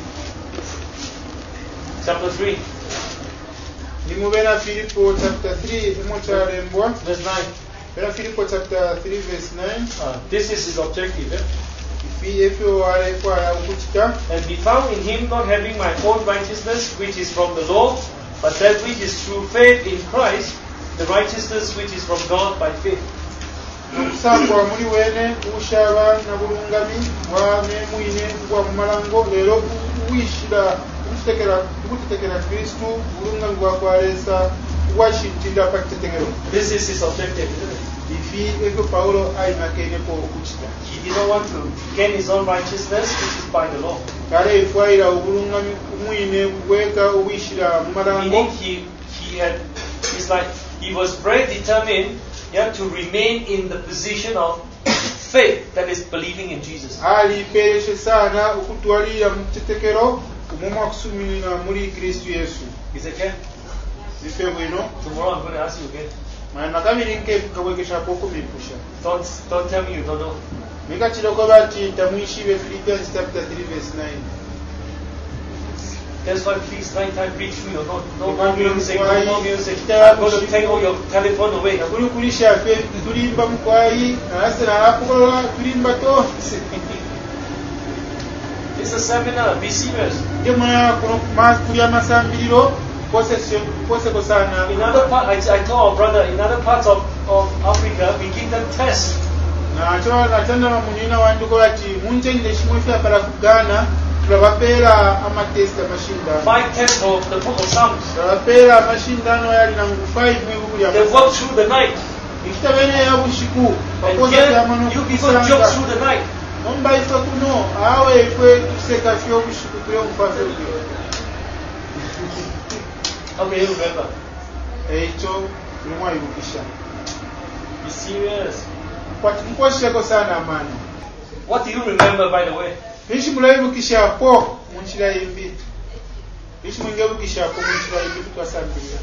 Chapter three,
Nimubera Filipo chapter three emocharembwa.
verse nine.
Era Filipo chapter three verse nine.
Uh, this is his objective. Eh?
Ifi efyo aleko okuchita.
And be found in him, not having my own righteousness, which is from the law, but that which is through faith in Christ, the righteousness which is from God by faith.
Okusangwa muri wene ushaba na bulungami wa memwine kwa mumalango lero wishira kutekera kutekera Kristo bulungami bwa kwalesa washitinda pakitegero.
This is his objective, isn't it?
Ifi efyo Paulo aimakene ko okuchita.
He didn't want to gain his own righteousness, which is by the law.
Kale ifwaira obulungami mwine bweka wishira mumalango.
Meaning he he had, it's like he was very determined, yeah, to remain in the position of faith, that is believing in Jesus.
ali pereshe sana okutwalira mu kitekero kumumwa kusumirira muri Kristo Yesu.
Is it okay?
Bife bwino
Tomorrow I'm going to ask you again.
maana kabiri nke kabwekesha poko mipusha.
Don't, don't tell me you don't know.
Mika chiloko bati tamuishibe Philippians chapter three verse nine.
That's why please night time preach me or not. No
You
more
can't be
music, no
quiet.
more music.
Yeah,
I'm going to take all your telephone away.
Nakuli kulisha fe tulimba mkwai nase na hapo tulimba tonse.
It's a seminar. Be serious.
Ndemaya kuno mas kulia masambiriro possession poseko sana.
In other part, I, I told our brother, in other parts of, of Africa, we give them tests.
Na choa natanda mamunina wanduko ati munje ndeshimwe para kugana tulabapera ama test amashinda.
Five tenths of the book of Psalms.
Tulabapera amashindano yali na five mwibu ya.
They walk through the night.
Ikitabene ya bushiku.
And yet, you people jump through the night.
Nomba ifa kuno awe ifwe tuseka fyo bushiku kuyo mfafe uyo.
How can you remember?
Eicho lumwa ibukisha.
Be serious.
Kwa mkwasheko sana amani.
What do you remember, by the way?
Ishi mulaibukisha po munchira imbi. Ishi mungebukisha po munchira imbi tukasambira.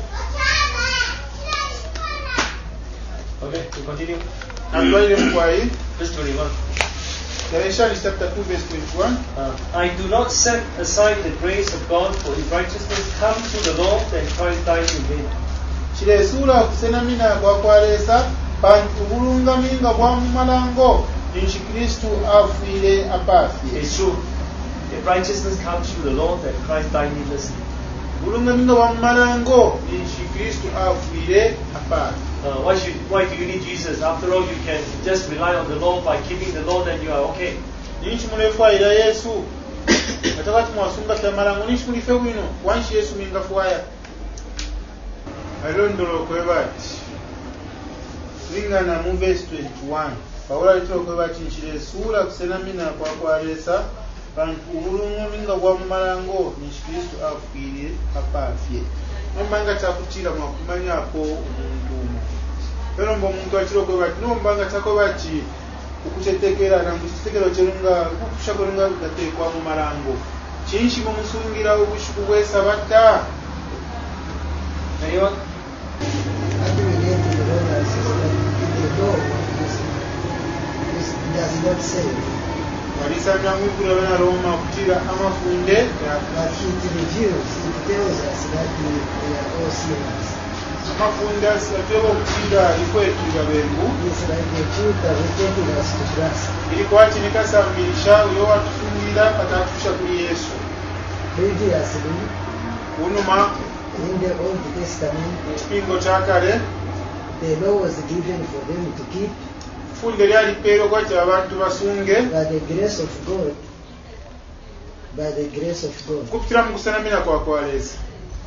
Okay, to continue.
Atwaile mkwai.
Verse twenty-one.
Galatians chapter two verse twenty-one.
Uh, I do not set aside the grace of God, for if righteousness come through the law, then Christ died in vain.
Chiresura kusenamina kwa kwaresa bantu bulungaminga bwa mumalango inchi Kristu afire apafi.
It's true. If righteousness comes through the law, then Christ died needlessly.
Bulungaminga bwa mumalango inchi Kristu afire apafi.
Uh, why should why do you need Jesus? After all, you can just rely on the law. By keeping the law, then you are okay.
Inchi mulefuaira Yesu. Atakati mwasunga kyamalango inchi mulife wino wanchi Yesu mingafuaya. Alondolo kwebati. Lingana mu verse twenty-one. Paula litolo kwebati nchiresura kusenamina kwa kwaresa bantu ubulungaminga bwa mumalango inchi Kristu afire apafye. Nombanga chakutira mwakumanya hapo umuntu. Pero mbo muntu achiroko bati nombanga chako bati ukuchetekera na kuchitekero cherunga kukushakorenga kudatekwa mu marango. Chinshi mu musungira ubushuku bwesa bata.
Anyone?
What do we get to the Romans is that the law is, is, does not save,
Walisanga mwikura bana Roma kutira amafunde
but it reveals, it tells us that we, we are all sinners.
amafunde asatebo kutira ikwetira bengu
It's like the truth that is taking us to Christ.
ilikuwa chinikasambisha uyo watufungira atatusha kuri Yesu.
Previously,
Unuma
in the Old Testament,
kipingo cha kale
the law was given for them to keep,
funde lyali pero kwa abantu basunge
by the grace of God, by the grace of God.
kupitira mu kusanamira kwa kwaleza.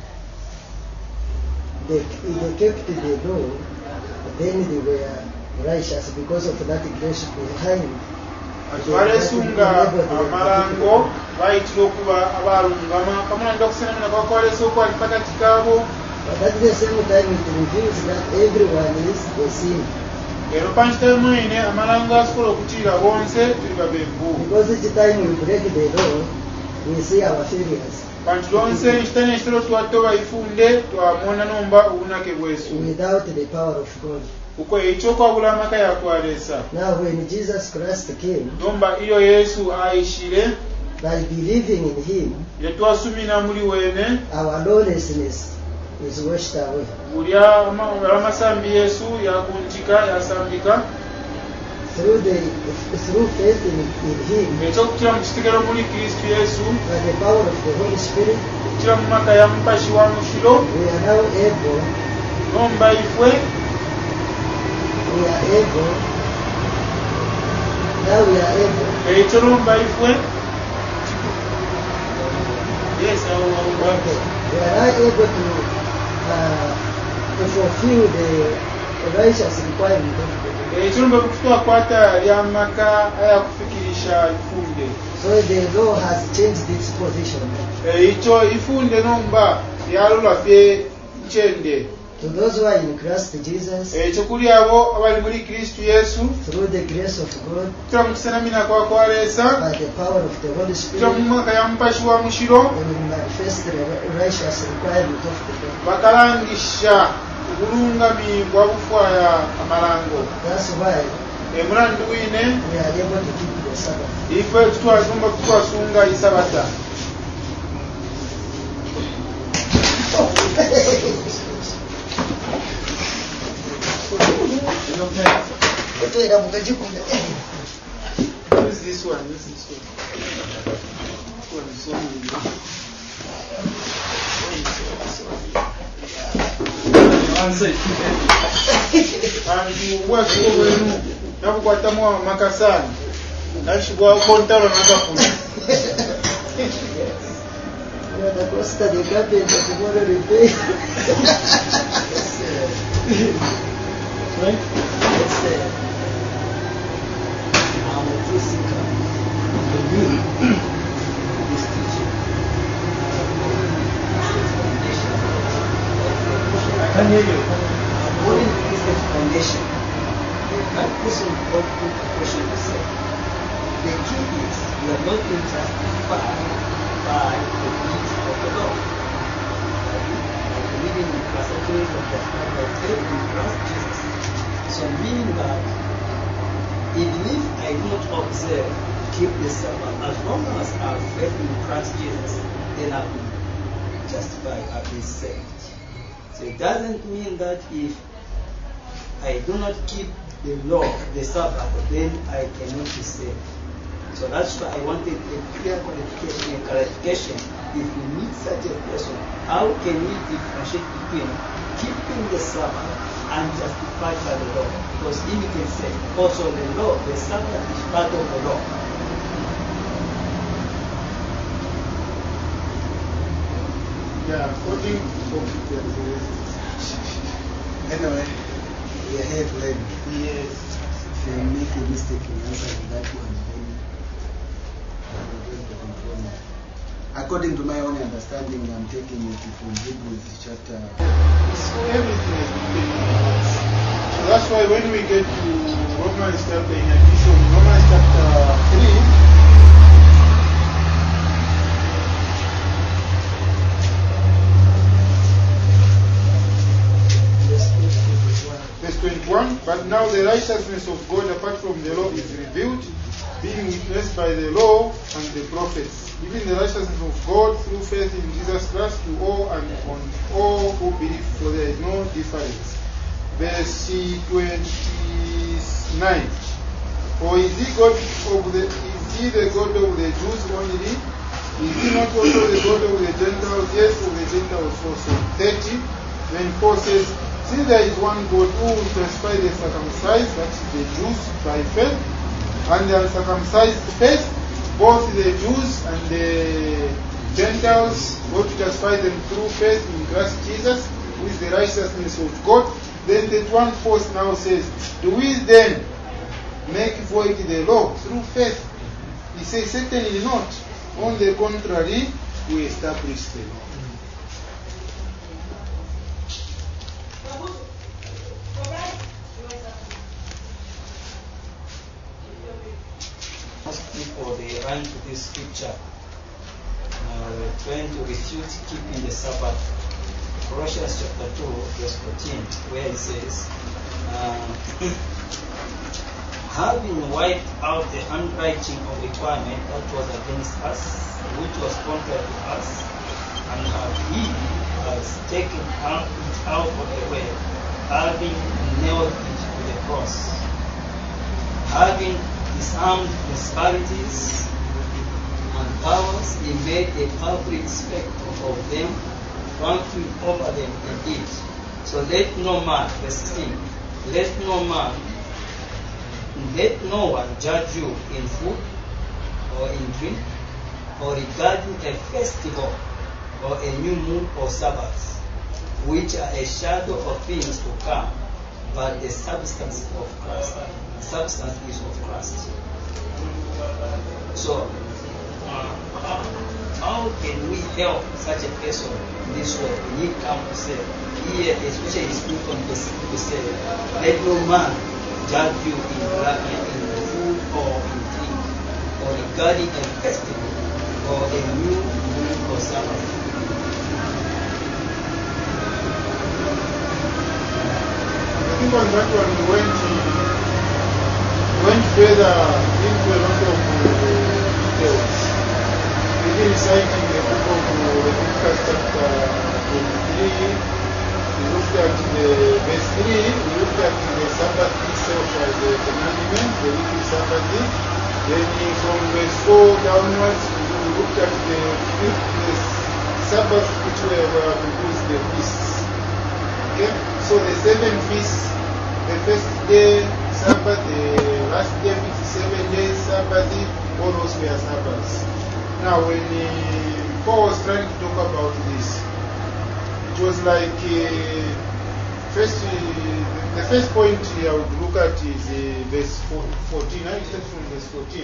They, they kept the law, then they were righteous because of that grace behind.
Atwalesunga amalango bayitira okuba abalungama kamuna nda kusanamira kwa kwaleza okwo alipata kikabo.
But at the same time, it reveals that everyone is a sinner.
Ero panchita mwine amalango asobola okutira bonse tuli babembu.
Because each time we break the law, we see our failures.
Panchi lonse kitane kitero twatoba ifunde twamona nomba ubunake bwesu.
Without the power of God.
Uko ekyo kwabula amaka yakwalesa.
Now when Jesus Christ came,
Nomba iyo Yesu aishire
by believing in Him,
yatwasumina muri wene
our lawlessness is washed away.
ulya amasambi Yesu yakunjika yasambika
Through the through faith in, in Him,
ekyo kutira mu kitegero muri Kristo Yesu
by the power of the Holy Spirit,
kutira mu maka ya mpashi wa mushiro
we are now able,
nomba ifwe
we are able, now we are able,
ekyo nomba ifwe yes awo
okay, we are now able to uh, to fulfill the righteous requirement of God.
ekyo nomba kutwakwata lyamaka ayakufikirisha ifunde.
So the law has changed its position.
Ekyo ifunde nomba lyalola fye nchende
To those who are in Christ Jesus,
ekyo kuli abo abali muri Kristo Yesu,
through the grace of God,
tira mu kisanamina kwa kwaleesa,
by the power of the Holy
tira mu
Spirit,
mwaka ya mpashi wa mushiro,
they will manifest the righteous requirement of the law.
bakalangisha obulungami bwa bufwaya amalango.
That's why
Emulandu wine
we are able to keep the Sabbath.
ife tutwasumba kutwasunga isabata. Use this one, use this one. This one is so easy. Anti watu wenu nakukwatamu amakasani nashibwako ntalo nakafuna.
The Costa de Carpenter tomorrow repay.
Right?
Yes, sir. I'm a physical. This teaching.
I can hear you.
According to this foundation, that person got good question to say. The key is you are not being justified by the deeds of the law. Like believing in Christ, actually from the fact by faith in Christ Jesus. So meaning that even if I do not observe, keep the Sabbath, as long as I have faith in Christ Jesus, then I'll be justified, I'll be saved. So it doesn't mean that if I do not keep the law, the Sabbath, then I cannot be saved. So that's why I wanted a clear qualification and clarification. If we meet such a person, how can we differentiate between keeping the Sabbath and justified by the law? Because if we can say also the law, the Sabbath is part of the law.
Yeah, according
Anyway, we are here to learn.
yes.
If you make a mistake in answering that one, then you're going to control me. According to my own understanding, I'm taking it from Hebrews chapter.
It's everything is dependent. So that's why when we get to Romans chapter, in addition, Romans chapter three, verse twenty-one, but now the righteousness of God apart from the law is revealed, being witnessed by the law and the prophets, even the righteousness of God through faith in Jesus Christ to all and on all who believe, for there is no difference. Verse twenty-nine, for is he God of the is he the God of the Jews only? Is he not also the God of the Gentiles? Yes, of the Gentiles also. thirty, when Paul says, since there is one God who will justify the circumcised, that is the Jews, by faith, and the uncircumcised faith, both the Jews and the Gentiles, God to justify them through faith in Christ Jesus, who is the righteousness of God. Then that one post now says, do we then make void the law through faith? He says, certainly not. On the contrary, we establish the law.
Most people, they run to this scripture uh, trying to refute keeping the Sabbath. Colossians chapter two, verse fourteen, where it says, uh, having wiped out the handwriting of requirement that was against us, which was contrary to us, and have he has taken out it out of the way, having nailed it to the cross, having disarmed principalities and powers, he made a public spectacle of them, triumphing over them indeed. So let no man, verse sixteen, let no man, let no one judge you in food or in drink, or regarding a festival or a new moon or Sabbath, which are a shadow of things to come, but the substance of Christ. The substance is of Christ. So, uh, how how can we help such a person in this way? When he come to say, here, especially his people to say, let no man judge you in, in food or in drink, or regarding a festival, or a new moon or Sabbath.
I think on that one we went, went further into a lot of details. We did citing the book of Leviticus chapter twenty-three. We looked at the verse three. We looked at the Sabbath itself as a commandment, the weekly Sabbath. Then from verse four downwards, we looked at the fifth the Sabbath, which were produced the feasts. Okay, so the seven feasts, the first day Sabbath, the last day fifty-seven days Sabbath, all those were Sabbaths. Now, when uh, Paul was trying to talk about this, it was like uh, first, uh, the first point I would look at is uh, verse fourteen. I start from verse fourteen.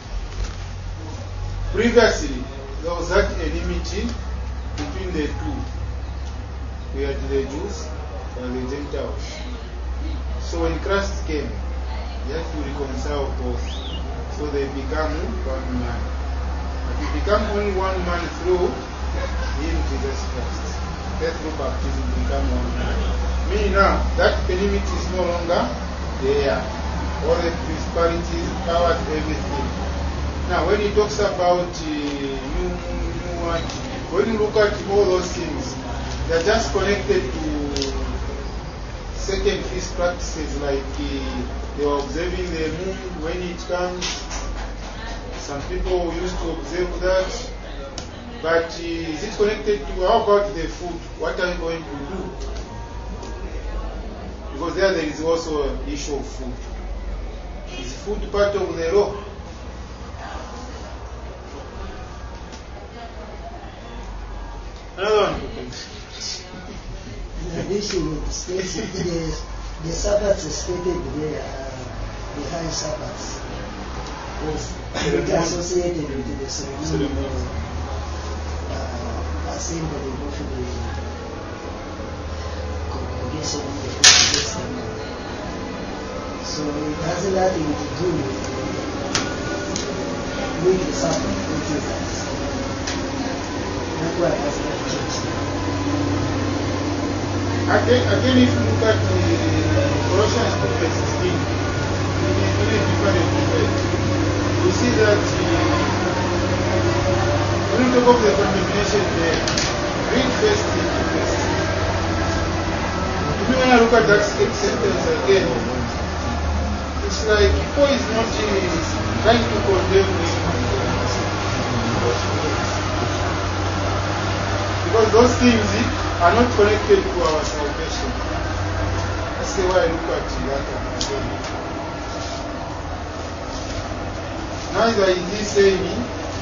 Previously, there was that enmity between the two. We had the Jews and the Gentiles. So when Christ came, he had to reconcile both. So they become one man. But we become only one man through him, Jesus Christ. That through baptism become one man. Meaning now, that enmity is no longer there. All the principalities, powers, everything. Now, when he talks about uh, new, new one, when you look at all those things, they're just connected to certain feast practices, like uh, they were observing the moon when it comes. Some people used to observe that. But uh, is it connected to, how about the food? What are you going to do? Because there there is also an issue of food. Is food part of the law? Another one.
In addition, it states the, the Sabbaths is stated there uh, behind Sabbaths. It associated with the ceremonial uh, assembly of the congregation of the Old Testament. So it has nothing to do with the, with the Sabbath, which is that. That's why it has not changed.
Again, again, if you look at the Colossians two verse sixteen, in a, in a different way, you see that uh, when you talk of the condemnation there, read first in two verse. If you want to look at that sentence again, it's like Paul is not uh, trying to condemn me. Because those things are not connected to our salvation. That's the way I look at that again. Neither is he saying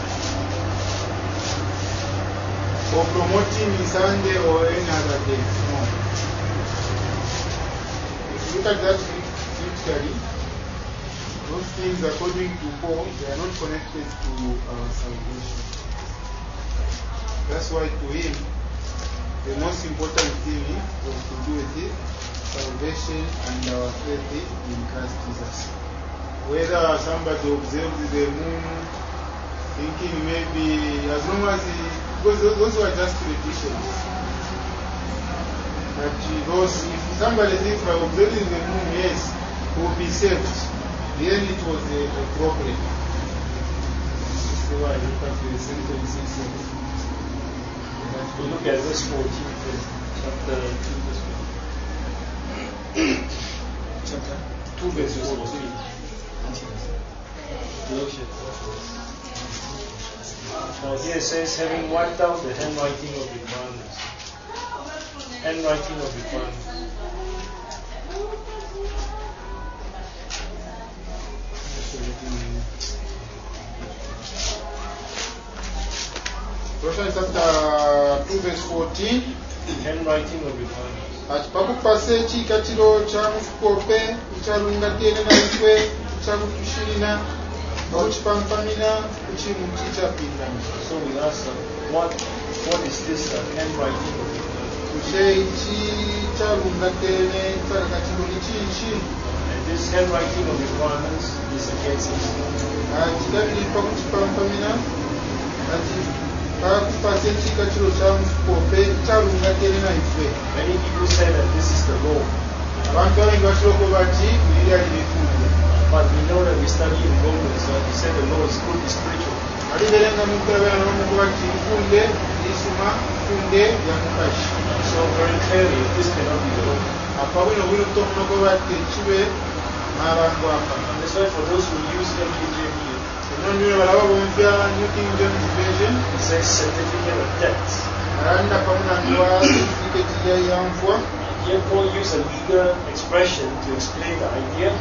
or promoting Sunday or any other day. No. If you look at that critically, those things according to Paul, they are not connected to our salvation. That's why to him, the most important thing was to do with it, salvation and our faith in Christ Jesus. Whether somebody observes the moon, thinking maybe, as long as he, because those were just traditions. But those, if somebody thinks by observing the moon, yes, will be saved, then it was a, a problem. That's why I look at the sentence itself.
We look at verse fourteen, chapter two, verse fourteen.
Chapter
two, verse fourteen. Now here it says, having wiped out the handwriting of requirements. Handwriting of requirements.
Colossians chapter two verse fourteen.
Handwriting of requirements.
Ati pakupasa ekikatiro kya mufukope ekyalunga tene naitwe kyakutushirina okipampanira kuchimu chichapinganisha
So we ask, uh, what what is this uh, handwriting of the Lord?
kushe ichi chalungatene tsakakachiro ni chinchi
And this handwriting of requirements is against us.
chidabiri pakuchipampamina ati pakupase chikachiro chamufukope chalungatene naife
Many people say that this is the law,
abantu abangi bashiroko bati iri ali bifunde
but we know that we study in Romans. Uh, he said the law is good, is spiritual.
aliberenga mukulabera nomuku bati ifunde isuma funde yamukashi
So very clearly, this cannot be the law.
apa bwino bwino kutomunoko bati kibe abantu apa
And that's why for those who use M K J V,
nondiwe balaba bomfya New King James Version
it says certificate of debt.
aranda pamunandiwa certificate ya yamfwa
Here Paul used a legal expression to explain the idea.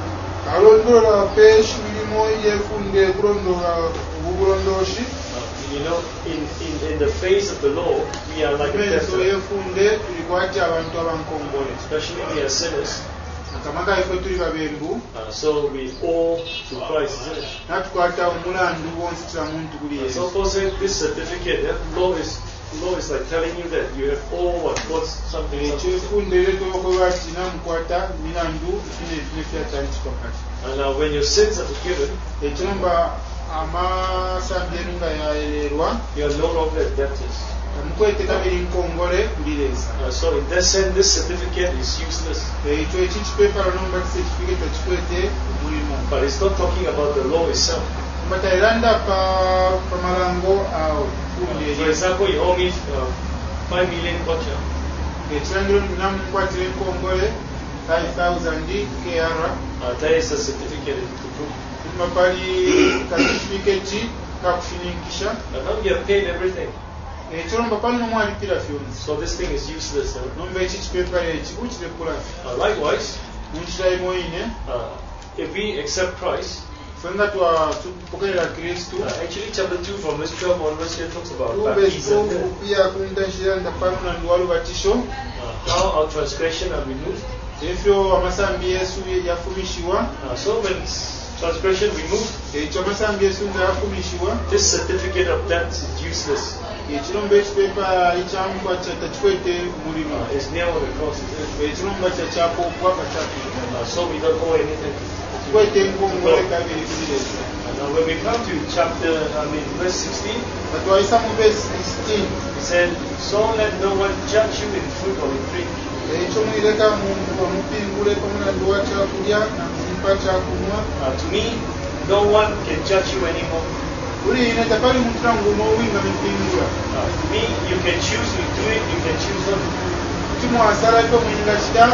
alondola peshi milimo yefunde kulondola ubulondoshi
Uh, you know, in, in, in the face of the law, we are like a
imenso
debtor.
yefunde tuli kwati abantu abankongole
Especially we are sinners.
akamaka ife tuli babembu
Uh, so we owe to Christ, isn't it?
natukwata omulandu wonsitira muntu kuli
So
yesu
Paul said this certificate, that law is law is like telling you that you have all what what's something.
ekyo
something.
efunde letokoba ati namukwata milandu fine fine fyatandikwa kati
And now when your sins are forgiven,
ekyo nomba amasambi enu nga yaererwa
you are no longer debtors.
mukweteka biri nkongole kulireza
Uh, so in that sense, this certificate is useless.
ekyo ekikipepala nomba certificate kikwete omulimo
But it's not talking about the law itself.
mbataliranda pa pamalango awo funde
For example, you owe me uh, five million kwacha.
ekirangiro namukwatira enkongole five thousand K R
Uh, there is a certificate to prove.
mapali katifiketi kakufininkisha
But now you have paid everything.
ekyo nomba pali nomwalipira fyonsi
So this thing is useless. Huh?
nomba eki kipepala eki kukirekulafi
Uh, likewise,
munkiraimoine
uh, if we accept Christ,
fenga tupokerera kristu
uh, actually chapter two from verse twelve onwards here talks about baptism,
tubesu pia kundanshiranda palunandi walubatisho
uh, how our transgression are removed.
efyo amasambi yesu yafumishiwa
Uh, so when transgression removed,
ekyo amasambi yesu nga yafumishiwa
this certificate of debt is useless.
ekirombo ekipepa ekyamukwata takikwete mulimo
Uh, it's nailed on the cross.
ekirombo kyakyakopwa kakyapirira
Uh, so we don't owe anything.
kikwete enkongole kabiri kulireza
And now when we come to chapter, I mean verse sixteen,
katwayisa mu verse sixteen
he said, "So let no one judge you in food or in drink,
ekyo mwireka omupingule omunandi wa kyakulya namuzipa kyakunywa
uh, to me, no one can judge you anymore.
buliine tapali muntu nangu n'owinga mipingula
Uh, to me, you can choose to do it, you can choose not to do it.
kimwasala ko mwinga kida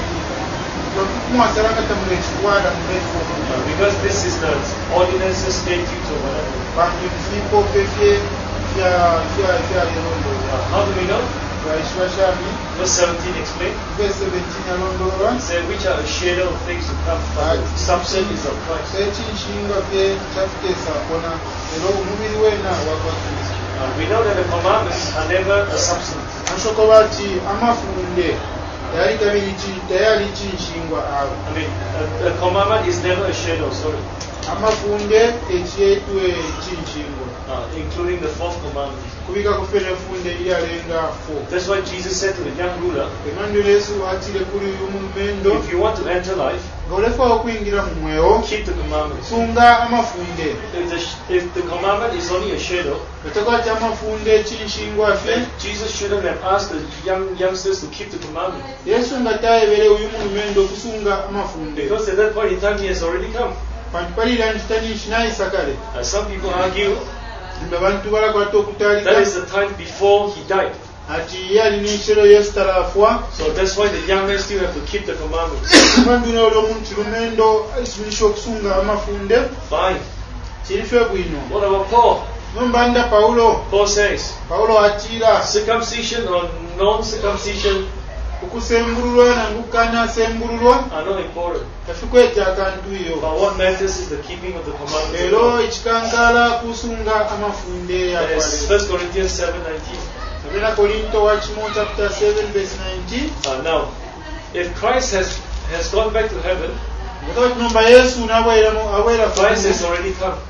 kumwasala nga tamulekitwala mulekifo
Uh, because this is the ordinances, statutes, or whatever.
bantu bifiiko bye bye bya- bya- byayerondoola
Uh, how do we know?
bwaishiba shami
Verse seventeen explains.
verse seventeen yalondoola
He said, which are a shadow of things to come, but the substance is of Christ.
ekinshinga bye kyatuteesa kona era omubiri weena wagwa kristo
Uh, we know that the commandments are never a substance.
anshokoba ti amafunde tayali tabiri ki- tayali kinshingwa awo
I mean, a, a commandment is never a shadow, sorry,
amafunde ekyetwe kinshingwa
uh, including the fourth commandment.
kubika kufe nefunde eryalenga fo
That's why Jesus said to the young ruler,
emmanuel yesu atire kuli uyu mumendo
if you want to enter life,
nga olefawo okuyingira mu mwewo
keep the commandments.
sunga amafunde
If the, sh- if the commandment is only a shadow,
etekwati amafunde kinshingwa ffe
then Jesus shouldn't have asked the young youngsters to keep the commandment.
yesu nga tayebere uyu mulumendo okusunga amafunde
Because at that point in time, he has already come.
pantipalira nti taninkinayisa kale
Uh, some people argue
mbe bantu balakwata
that
okutaalika
is the time before he died.
ati ye alina ekiro yesu talafwa
So that's why the young men still have to keep the commandments.
mwembino oli omuntu lumendo alisibisha okusunga amafunde
Fine.
kirife bwino
What about Paul?
nombanda pawulo
Paul says,
pawulo atira
circumcision or non-circumcision
okusembululwa nangukana asembululwa
are not important.
tafikweta akantu iyo
But what matters is the keeping of the commandments. of
ero
God.
ekikankala kusunga amafunde
That is
yakwale
First Corinthians seven nineteen.
abena korinto wa kimu chapter seven verse nineteen
Uh, now, if Christ has has gone back to heaven,
ngakaba kinomba yesu nabwera abwera
Christ has already come.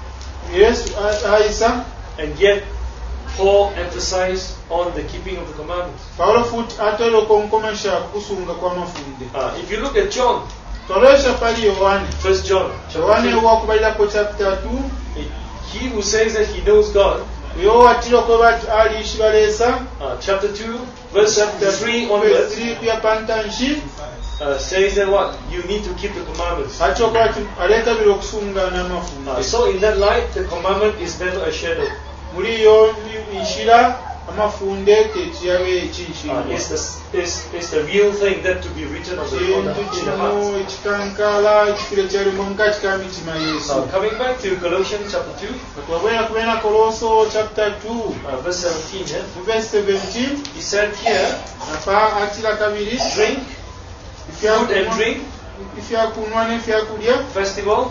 yesu a- ayisa
And yet, Paul emphasized on the keeping of the commandments.
paulo futi atera okonkomesha kusunga kw'amafunde.
Uh, if you look at John,
tolesha pali yohane
First John,
yohane
chapter
wakubalirako chapter two
two, he who says that he knows God,
yo watira okuba aliishi baleesa
uh, chapter two, verse three onwards,
three kuya pantanshi
uh, says that what? You need to keep the commandments.
ati okuba aleetabira okusunga
Uh,
n'amafunde.
so in that light, the commandment is never a shadow.
muri yo ishira amafunde tekiyabe
Uh,
ekinshingwa
it's, the, it's, it's the real thing that to be written on the, on the,
kintu
in the heart.
kirimu ekikankala ekifire kyalimu mukati ka mitima yesu.
Now, coming back to Colossians chapter two,
twabwera kubena koloso chapter two
uh, verse seventeen, yeah?
mu verse seventeen
He said here,
apa atira kabiri
drink, food and drink,
ifyakunwa n'efyakulya
festival,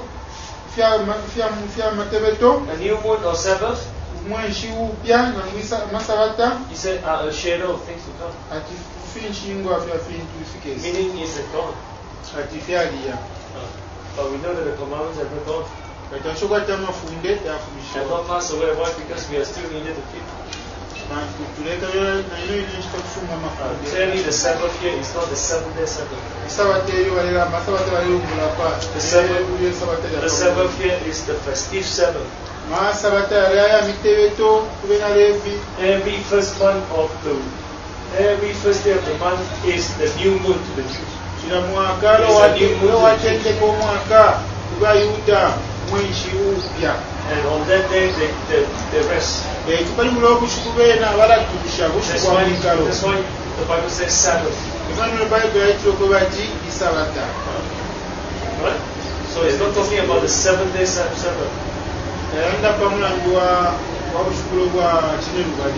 fyamatebeto
a new moon or Sabbath.
mwenshi upya na mwisa- masabata
He said, are a shadow of things to come.
ati finshingwa fya fintu bifikezi
Meaning is it gone.
ati fyaliya
Uh, but we know that the commandments have not gone,
kati ashoka ati amafunde
have
yafumisha
not passed away. Why? Because we are still needed to keep.
bantu tulekabera naino ineshita kufunga
Uh,
amafunde
clearly, the Sabbath here is not the seventh day Sabbath.
esabata eri walera amasabata balirungulapa
The Sabbath-
uli esabata
The Sabbath here is the festive Sabbath.
masabata yalaya mitebeto kubena levi
Every first month of the, every first day of the month is the new moon to the Jews.
kila mwaka lowatendeka omwaka kubayuda mwenshi upya
And on that day, they, they, they rest.
ekipalibula obushuku beena balatusha
That's
bushuku
why,
bwamikalo
that's why the Bible says Sabbath.
evanula bayibuli yakiroko bati isabata
Right? So it's not talking about the seventh day Sab- Sabbath.
ayanda pamulandu wa wa bushukulo bwa kinelu bali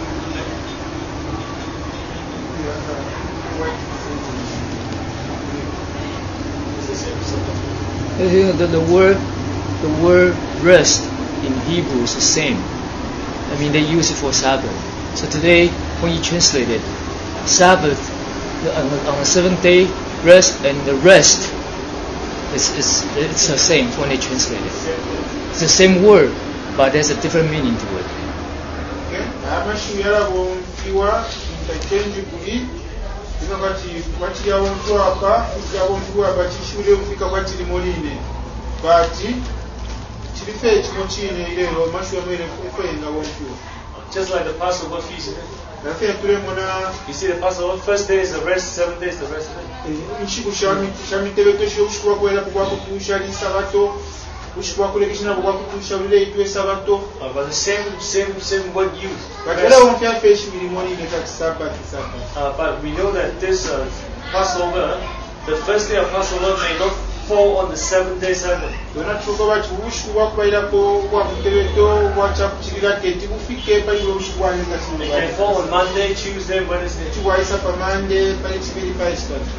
It's the same Sabbath.
You know, the, the word the word rest in Hebrew is the same. I mean, they use it for Sabbath. So today, when you translate it, Sabbath the, on, the, on the seventh day rest and the rest is is it's the same when they translate it. It's the same word, but there's a different meaning to it.
amashu yarabonfiwa interchangeably ino kati bakiri abontu apa kujja abontu bwaba kishule mufika bwakirimo line bati kirife ekimo kine irero amashu yamere efenga bontu
Just like the Passover feast.
nafe tulemo na
You see, the Passover first day is the rest, seven days the rest of it.
inshiku shamitebeto shobushikwa kwera kubwakutusha lisabato bushikwa kulekishina bwakutusha luleitwe sabato
Uh, but the same, same, same word used.
batera onfya feshi milimo line kati sabati sabati
Uh, but we know that this uh, Passover, the first day of Passover may not fall on the seventh day Sabbath.
yona tuko bati ubushiku bwakubairako bwakutebeto bwakyakuchirira keti bufike palibwe obushiku bwaneza
It can fall on Monday, Tuesday, Wednesday.
kibwaisa pamande pali kibiri paisitatu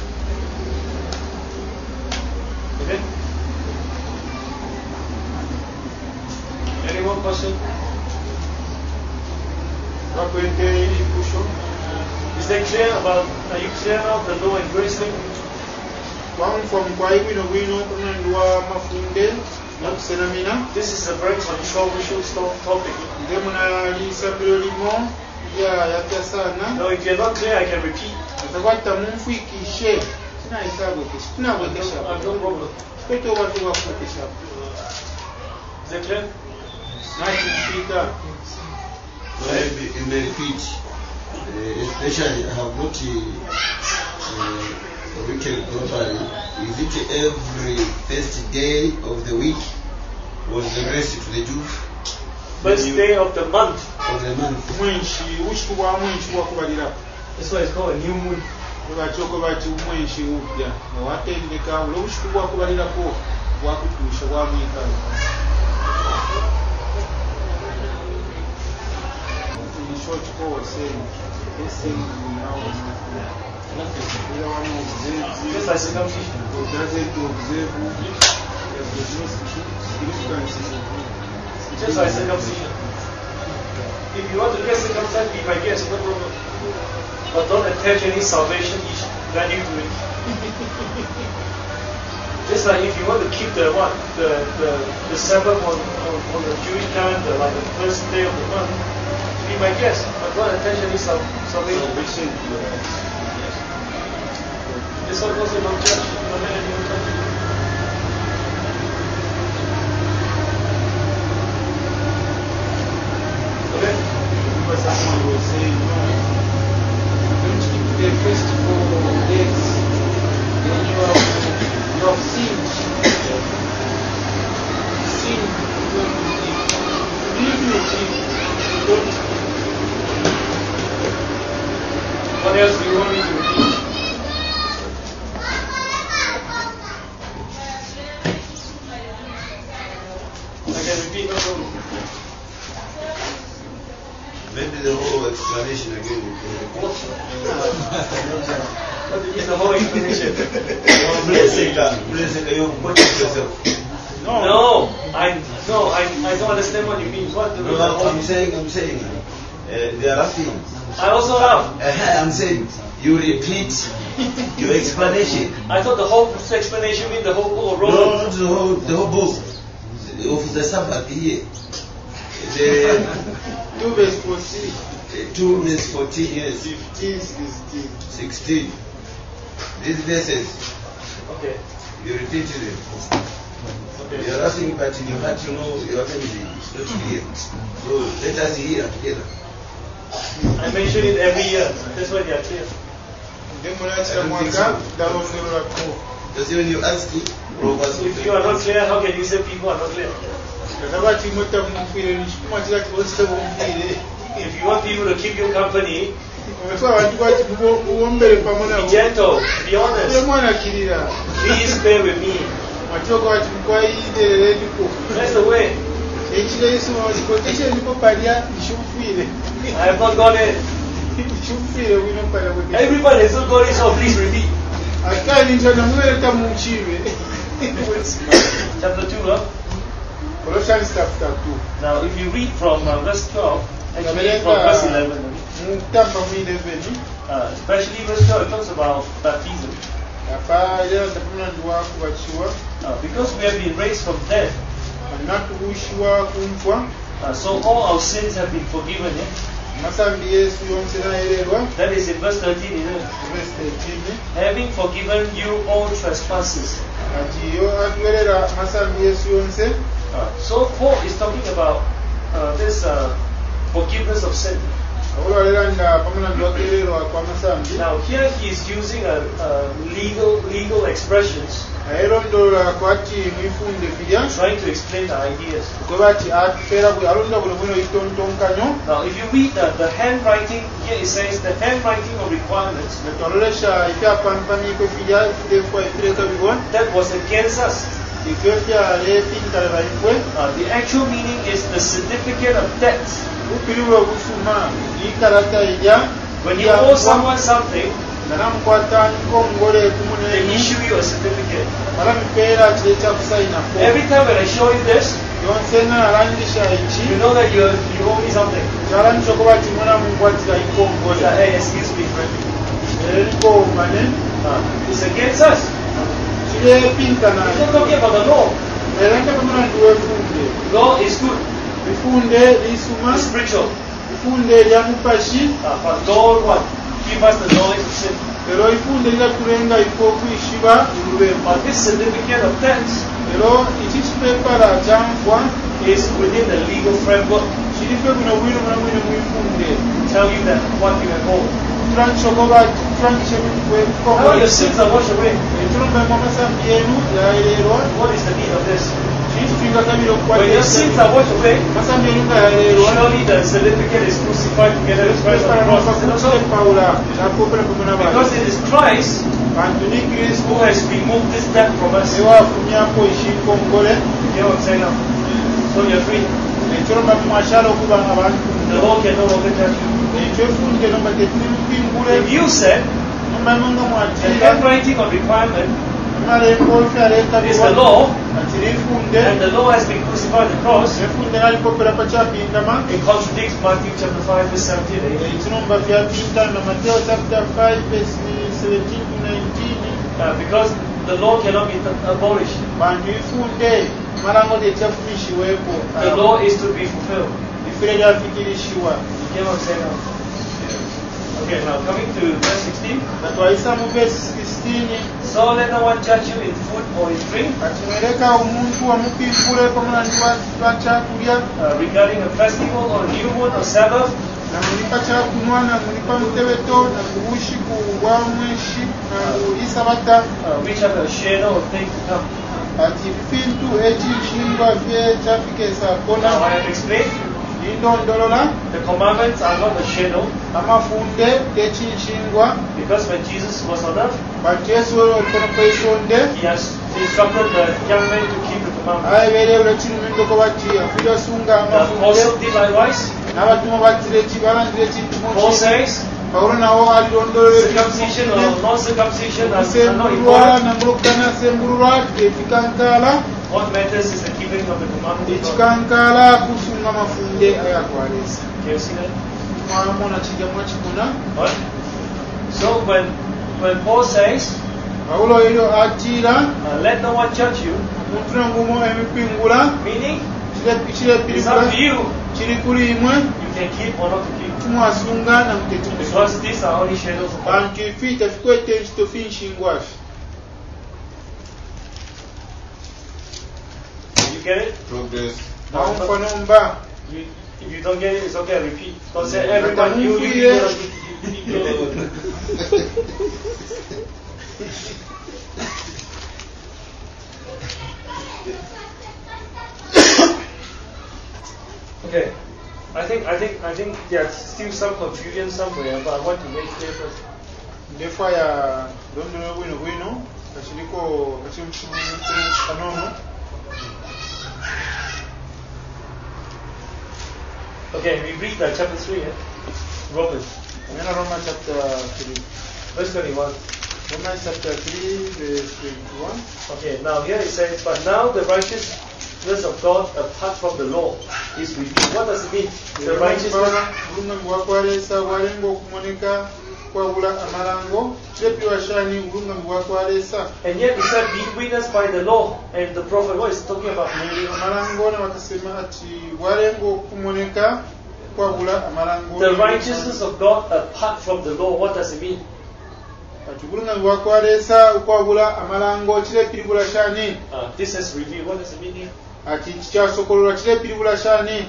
Okay? Any more question?
bakwete iri kusho
Is that clear about, are you clear about the law and grace thing?
kwamufa mukwai bwino bwino kunanduwa mafunde nakusenamina
This is a very controversial sto- topic.
nde munalisambiro limo lya yapya sana
Now, if you're not clear, I can repeat.
atakwata mumfuikishe tinaisabwekesha
I've
tinabwekesha
no, I've no problem.
kwete obatu bakuekesha
Is that clear?
nakipita
Maybe in the repeat, uh, especially I have not uh, written properly. Is it every first day of the week was the rest to the Jews?
First
You-
day of the month.
of the month.
mwenshi ubushiku bwa mwenshi bwakubalirako
That's why it's called a new moon.
bwebachoko bati mwenshi upya nawatendeka ulo obushiku bwakubalirako bwakutusha bwamwikalo In short, Paul was saying, this thing now is we are one observe
Just like circumcision.
or doesn't observe the significances of
Just like circumcision. If you want to get circumcised, be my guest, no problem. But don't attach any salvation value to it. It's like if you want to keep the what the the, the Sabbath on, on, on the Jewish calendar, like the first day of the month, be my guest. But God intentionally sal- salvation. This one also don't judge. Don't let anyone judge you. Okay?
Because someone was saying, no, don't keep the festival days when you have, you have sinned. Sin, you don't keep. You don't.
What else do you want me to repeat? I can repeat no problem.
Maybe the whole explanation again.
What? It's the whole explanation.
No,
No, I no, I, I don't understand what you mean. What do you
no,
mean?
I'm saying, I'm saying, uh, there are things.
I also laugh.
Uh, I'm saying, you repeat your explanation.
I thought the whole explanation mean the whole book of
No,
Romans.
not the whole, the whole book of the Sabbath here. The
two verse fourteen,
uh, two means fourteen years,
fifteen, sixteen.
sixteen. These verses,
Okay.
you repeated them.
Okay.
You are asking, but you have to know your family is not clear. So let us hear together.
I mention it every year. That's why they are clear.
Ndemulakira mwaka dalondererako.
Because when you ask it, Proverbs
If you are not clear, how can you say people are not clear?
Kakabati mweta mumfire nishikuma kila kibose mumfire.
If you want people to keep you company,
Ometwa abantu bati muwombere pamwe
be
nabo.
gentle, be honest.
Ye mwana kirira.
Please bear with me.
Matoko bati mkwayidere ndiko.
That's the way.
Ekire Yesu waziko kishe ndiko palia nishufire.
I have not got it.
Nishufire wino palia bwe.
Everybody has not got it, so please repeat.
Akali njana mwereka muchiwe.
Chapter two, huh?
Colossians chapter two.
Now, if you read from uh, verse twelve, actually from verse eleven,
Mutamba mu eleven.
uh, especially verse twelve, it talks about baptism.
Apa leo tapuna ndwa kubachiwa.
Uh, because we have been raised from death,
Nakubushiwa kumfwa.
uh, so all our sins have been forgiven. Eh?
Masambi Yesu yonse naererwa.
That is in verse thirteen, isn't it?
Verse thirteen.
Having forgiven you all trespasses.
Ati yo atwerera masambi Yesu yonse.
Uh, so Paul is talking about uh, this uh, forgiveness of sin.
Olwalera nga pamuna ndwakererwa kwa masambi.
Now here he is using a, a legal legal expressions,
Aerondola kwati mwifunde vya.
trying to explain the ideas.
Kwati atfera bwe alonda bwe mwe itontonkanyo.
Now if you read the, the handwriting, here it says the handwriting of requirements
Metololesha ita pampani ko vya defwa ifireka bibon.
that was against us.
Ifyotia lepinta lebaifwe.
Uh, the actual meaning is the certificate of debt.
Upiliwe kusuma ikarata ija.
When you owe someone something,
Nanamukwata nko mugole
they
kumunene.
issue you a certificate.
Mala mpera kile kya kusayina ko.
Every time when I show you this,
Yonse na arangisha
you
iki.
know that you you owe me something.
Kyaranisha kuba kimuna munkwatira
So,
ikongole.
hey, excuse me, friend.
Eriko mane.
Uh, it's against us.
Kile pinkana.
It's not talking about the law.
Erante kumuna ndiwe funde.
Law is good,
Ifunde lisuma.
it's spiritual.
Ifunde lya mupashi.
Uh, but God what? Give us the knowledge of sin.
Ero ifunde lya kulenga ifo kwishiba urubemba.
But this certificate of debts
Ero ichi chipepara chamfwa.
is within the legal framework
Chilipe kuna wino muna mwine mwifunde.
to tell you that what you have owed.
Tranchokoba tranche mwe
How your sins are washed away.
Eturumba mama sambi yenu yaererwa.
What is the need of this?
Chintu twinga kabiro kwa
When your sins are washed away,
masambi yenu yaererwa.
surely the certificate is crucified together with Christ on the cross. Is it not so?
Paula nakopera kumuna
Because
bali.
it is Christ
Bantu ni Kristo
who has removed this debt from us. You
ewa kumyako ishiko ngole.
know what I'm saying now? So you're free.
Eturumba mwashalo kuba abantu.
The law can no longer touch you.
Ekyofunde nomba tepimpingule.
If you said
Nomba munga
the
mwatira.
handwriting of requirement
Mare mbolka leta
is the law,
Atirifunde.
and the law has been crucified on the cross,
Efunde nalikopera pachapindama.
it contradicts Matthew chapter five, verse seventeen and eighteen.
Ekinomba vyapinda na Mateo chapter five verse seventeen to nineteen.
Uh, because the law cannot be abolished.
bantu ifunde malango tekyafumishiwepo
The law is to be fulfilled.
ifire lyafikirishiwa.
You get what I'm saying now? Okay, now coming to verse sixteen.
natwayisa mu vesi sixteen.
So let no one judge you in food or in drink,
kati mwereka omuntu wamupingule pamulandi lwa kyakulya
uh, regarding a festival or new moon or Sabbath,
na mulipa kyakunywa na mulipa mutebeto na kubushiku bwa mweshi na kulisabata
uh, which are the shadow of things to come.
ati bintu ekishingwa bye kyafika
Now I
esakona
have explained,
indondolola
the commandments are not a shadow,
amafunde tekishingwa
because when Jesus was on earth,
bantu yesu olikono kweisonde
he has instructed the young men to keep the commandments.
ayebereye ulekirumindoko bati afulya osunga
The
amafunde
apostle did likewise.
n'abatuma batire ekibalandira ekipimo
Paul says,
pawulo nawo alirondolera
circumcision or non-circumcision are, are not
okusembulwa
important.
namulokutana asembulwa ekikankaala
What matters is the keeping of the commandments of God.
ekikankaala kusunga amafunde ayakwalesa
Can you see that?
mwamona kijja mwakibona
What? So when when Paul says,
pawulo eryo atiira
uh, let no one judge you,
omuntu nangumu emipingula
meaning it's
kirepirikula
up to you.
kiri kuli imwe
You can keep or not to keep.
tumwasunga namutekimusunga
Because these are only shadows of God.
bantu ifi tafikwete ekito finshingwafi
You get it?
Progress.
nawo mfanomba
You, if you don't get it, it's okay, I repeat. Because
Yeah.
everybody, you, you, you,
Yeah.
you, you, you, Okay, I think I think I think there's still some confusion somewhere, but I want to make clear first.
ndefa ya londolo bwino bwino kakiriko kakimukanono
Okay, we read uh, chapter three, eh? Romans,
ngena Roma chapter three
verse twenty-one.
Romans chapter three verse twenty-one.
Okay, now here it says, but now the righteousness of God apart from the law is revealed. What does it mean? The righteousness.
bulunga bwakwalesa bwalenga okumoneka kwabula amalango kirepirwa shani bulunga bwakwalesa
And yet it said, being witnessed by the law and the prophet. What is it talking about?
amalango nabakasema ati bwalenga okumoneka kwabula amalango
The righteousness of God apart from the law. What does it mean?
ati bulunga bwakwalesa kwabula amalango kirepiribula shani
Uh, this is revealed. What does it mean here?
ati kikyasokololwa kirepiribula shani.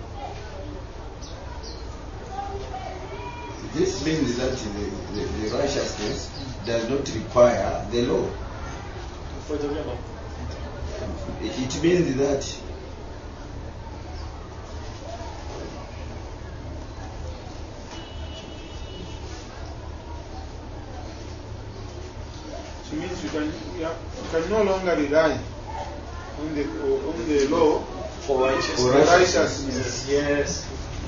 This means that the, the, the righteousness does not require the law.
For the law.
It means that
It means you can, yeah, you can no longer rely on the on the law
For righteousness.
for righteousness.
Yes.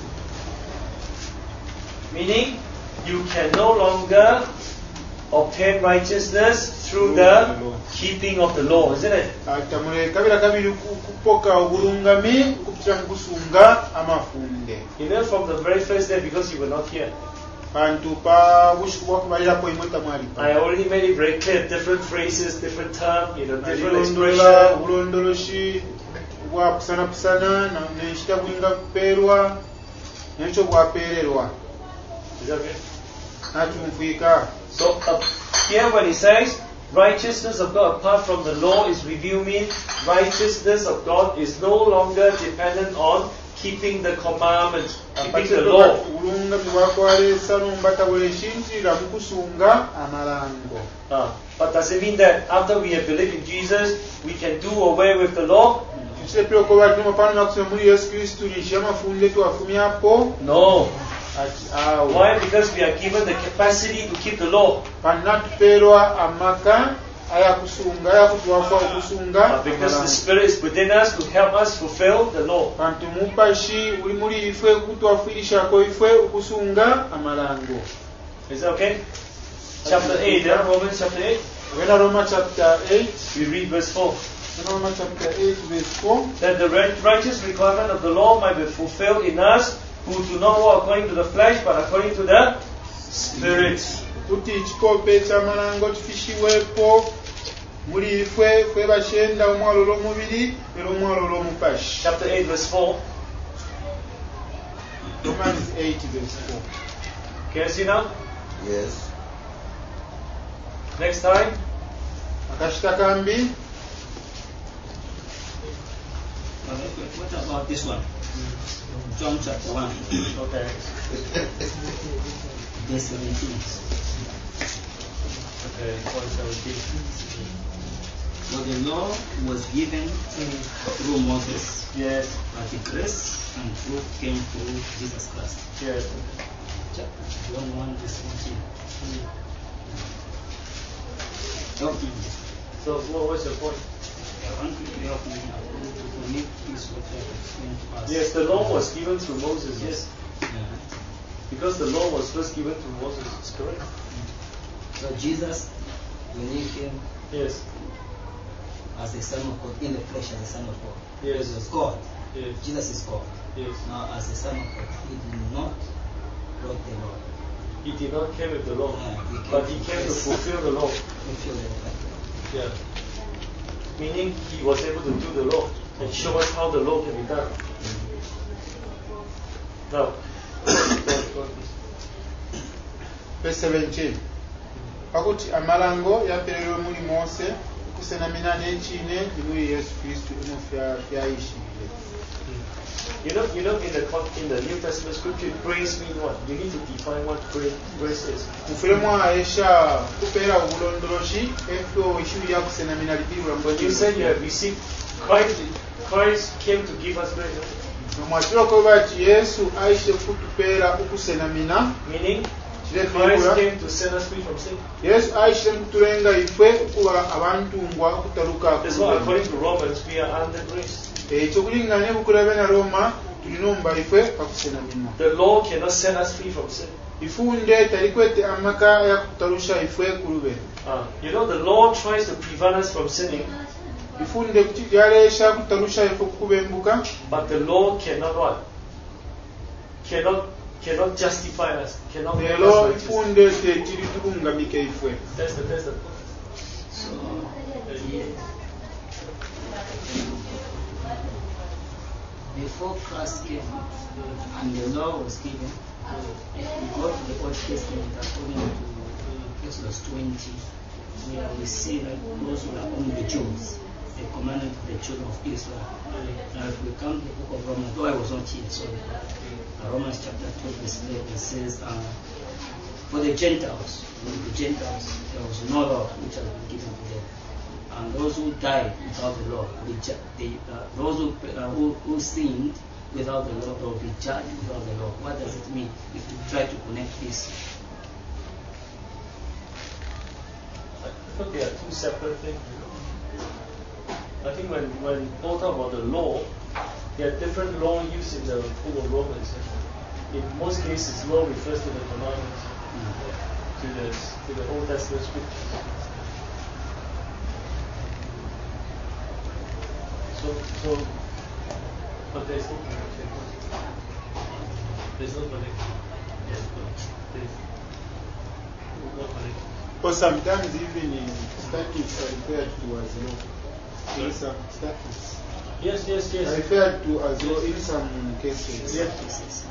Meaning, you can no longer obtain righteousness through the keeping of the law, isn't it?
Atamule kabira kabiri ku- kupoka obulungami kupitira mu kusunga amafunde.
You know, from the very first day, because you were not here,
Bantu pa bushiku bwakubalirako imwe tamwali.
I already made it very clear. Different phrases, different terms, you know, different
Alilondola
expression.
bulondoloshi bwa kusana kusana na neshita bwinga kuperwa nekyo bwapererwa.
Is that okay?
Natumvika.
So uh, here when he says righteousness of God apart from the law is revealed, means righteousness of God is no longer dependent on keeping the commandments, keeping the law.
Bulungami bwakwalesa nombata buleshintira mu kusunga amalango.
Uh, but does it mean that after we have believed in Jesus, we can do away with the law?
Tukisepira ko bali mapano nakusema muri Yesu Kristo nisha amafunde twafumyapo.
No.
Ati awo.
Why? Because we are given the capacity to keep the law.
Panatuperwa amaka ayakusunga ayakutwafa okusunga
Uh, because the
amalango.
Spirit is within us to help us fulfill the law.
Pantu mupashi uli muri ife kutwafirishako ife okusunga amalango.
Is that okay? Chapter eight, yeah? Romans chapter eight.
Wena Roma chapter eight.
We read verse four.
Wena Roma chapter eight verse four.
That the righteous requirement of the law might be fulfilled in us who do not walk according to the flesh but according to the Spirit.
Kuti chikope ky'amalango kifishiwepo buli fwe fwe bashenda omwalo olw'omubiri n'omwalo olw'omupashi.
Chapter eight, verse four.
Romans eight verse four.
Can you see now?
Yes.
Next time.
Akashita kambi.
Uh, what about this one? John chapter one,
Okay.
verse seventeen.
Okay, point seventeen.
For the law was given through Moses,
Yes.
but the grace and truth came through Jesus Christ.
Yes.
Chapter John one, verse seventeen. Help me.
So what was your point?
I want you to help me now to make this what I have explained to us.
Yes, the law was given through Moses. Yes.
Yeah.
Because the law was first given through Moses. It's correct.
So Jesus, when he came
Yes.
as the Son of God, in the flesh as the Son of God,
Yes.
he was God.
Yes.
Jesus is God.
Yes.
Now, as the Son of God, he did not brought the law.
He did not come with the law,
Yeah, he came
but he
to
came to
grace.
fulfill the law.
Fulfill the law.
Yeah. Meaning he was able to do the law and show us how the law can be done. Now,
Verse seventeen. Pakuti amalango yapererwa muri Mose kusenamina n'ekine muri Yesu Kristo ino fyayishirire.
you know, you know, in the con- in the New Testament scripture, grace means what? You need to define what grace, grace is.
Mufiremu aisha kupera obulondoloshi efyo ishuri ya kusenamina libirwa
When you said you have received Christ, Christ came to give us grace,
Mwachiro ko bati Yesu aishe kutupera ukusenamina
meaning
kire
Christ
twibura
came to set us free from sin.
Yesu aishe kutulenga ifwe kuba abantungwa kutaruka
That's why according to Romans, we are under grace.
ekyo kulinganya bukulabe na Roma tulinomba ifwe pakusenamina.
The law cannot set us free from sin.
Ifunde talikwete amaka ya kutarusha ifwe kulube.
Uh, you know, the law tries to prevent us from sinning,
Ifunde kuti yalesha kutarusha ifwe kubembuka.
but the law cannot what? Cannot cannot justify us. Cannot make us
Lero
righteous.
ifunde tekiri tulungamike ifwe.
That's the that's the point.
So, yeah. Before Christ came and the law was given, if we go to the Old Testament according to Exodus twenty, where we see that those who are only the Jews, the commandment of the children of Israel. Now if we come to the book of Romans, though I was not here, sorry, uh, Romans chapter twelve verse eleven, it says, uh, for the Gentiles, for the Gentiles, there was no law which has been given to them. And those who died without the law, will be ju- they, uh, those who, uh, who, who sinned without the law, will be judged without the law. What does it mean if you try to connect this?
I think they are two separate things. I think when when people talk about the law, there are different law used in the book of Romans. In most cases, law refers to the commandments, to the to the Old Testament scriptures. So, so, but there's no connection. There's no connection. Yes, but there's no connection.
Or sometimes even in statutes are referred to as law. In some statutes.
Yes, yes,
Are
yes.
referred to as law in some cases.
Yes.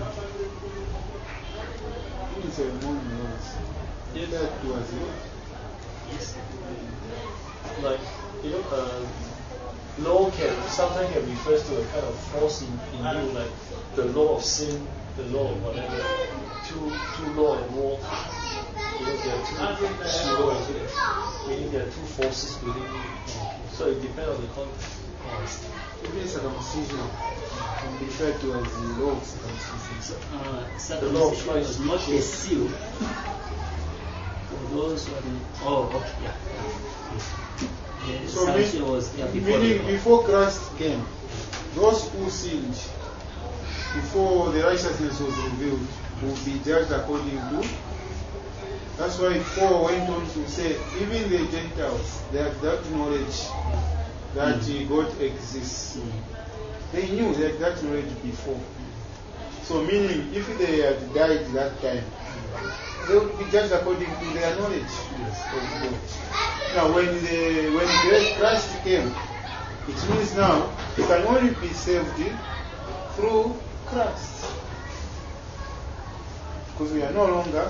In ceremonial laws.
Yes.
Referred to as law.
Yes.
Like, you know, uh, law can sometimes can refer to a kind of force in, in you, like the law of sin, the law of whatever, two two law and war. You know, there are two pseudo and two, meaning there are two forces within you. So it depends on the context.
Even circumcision can be referred to as the law of circumcision.
Uh,
The law of
circumcision was
Christ.
not a seal for those who are in, oh, okay, yeah. yeah. The
So
circumcision
mean-
was yeah, before the
meaning
law.
before Christ came, those who sinned before the righteousness was revealed will be judged according to. That's why Paul went on to say, even the Gentiles, they have that knowledge that
Mm.
God exists.
Mm.
They knew they had that knowledge before. So meaning, if they had died that time, They would be judged according to their knowledge of God. Now, when the when the Christ came, it means now you can only be saved through Christ, because we are no longer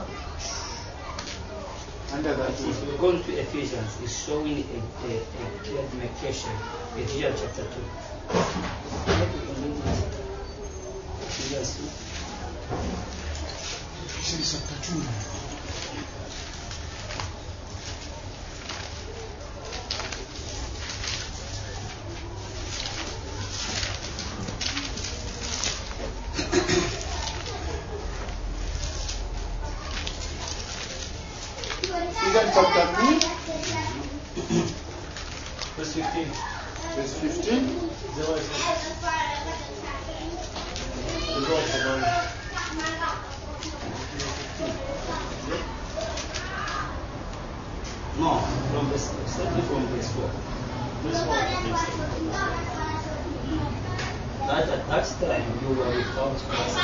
under that.
If you go to Ephesians, it's showing a, a, a clear demarcation. Ephesians chapter two. Ephesians two.
Ephesians chapter two. Ephesians chapter two.
Verse fifteen.
Verse fifteen.
Is that what it says? The law of commandment.
No, from verse, starting from verse four.
This one is
That at that time you were without Christ,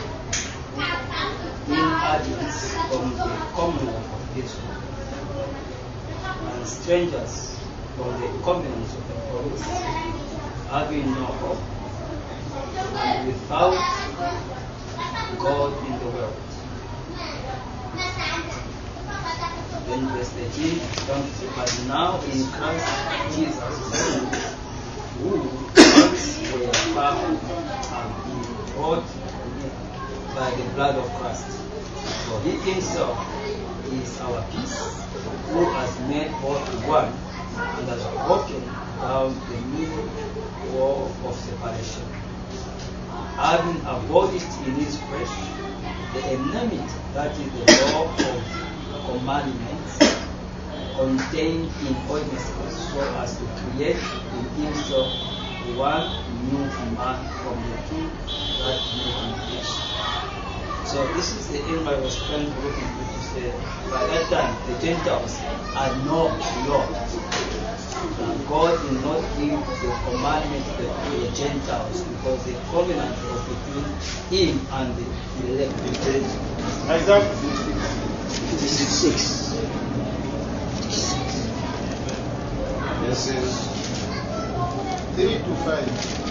being aliens from the commonwealth of Israel, and strangers from the covenants of the promise, having no hope, and without God in the world. Then verse thirteen comes to say, but now in Christ Jesus, who once were far off have been brought near by the blood of Christ. For he himself is our peace, who has made both one and has broken down the middle wall of separation, having abolished in his flesh the enmity, that is the law of commandments contained in ordinances, so as to create in himself one new man from the two that made him flesh. So this is the end I was trying to look into to say, by that time the Gentiles had no law. God did not give the commandment to the Gentiles because the covenant was between him and the elect.
Isaiah
fifty-six.
Verses
three to five.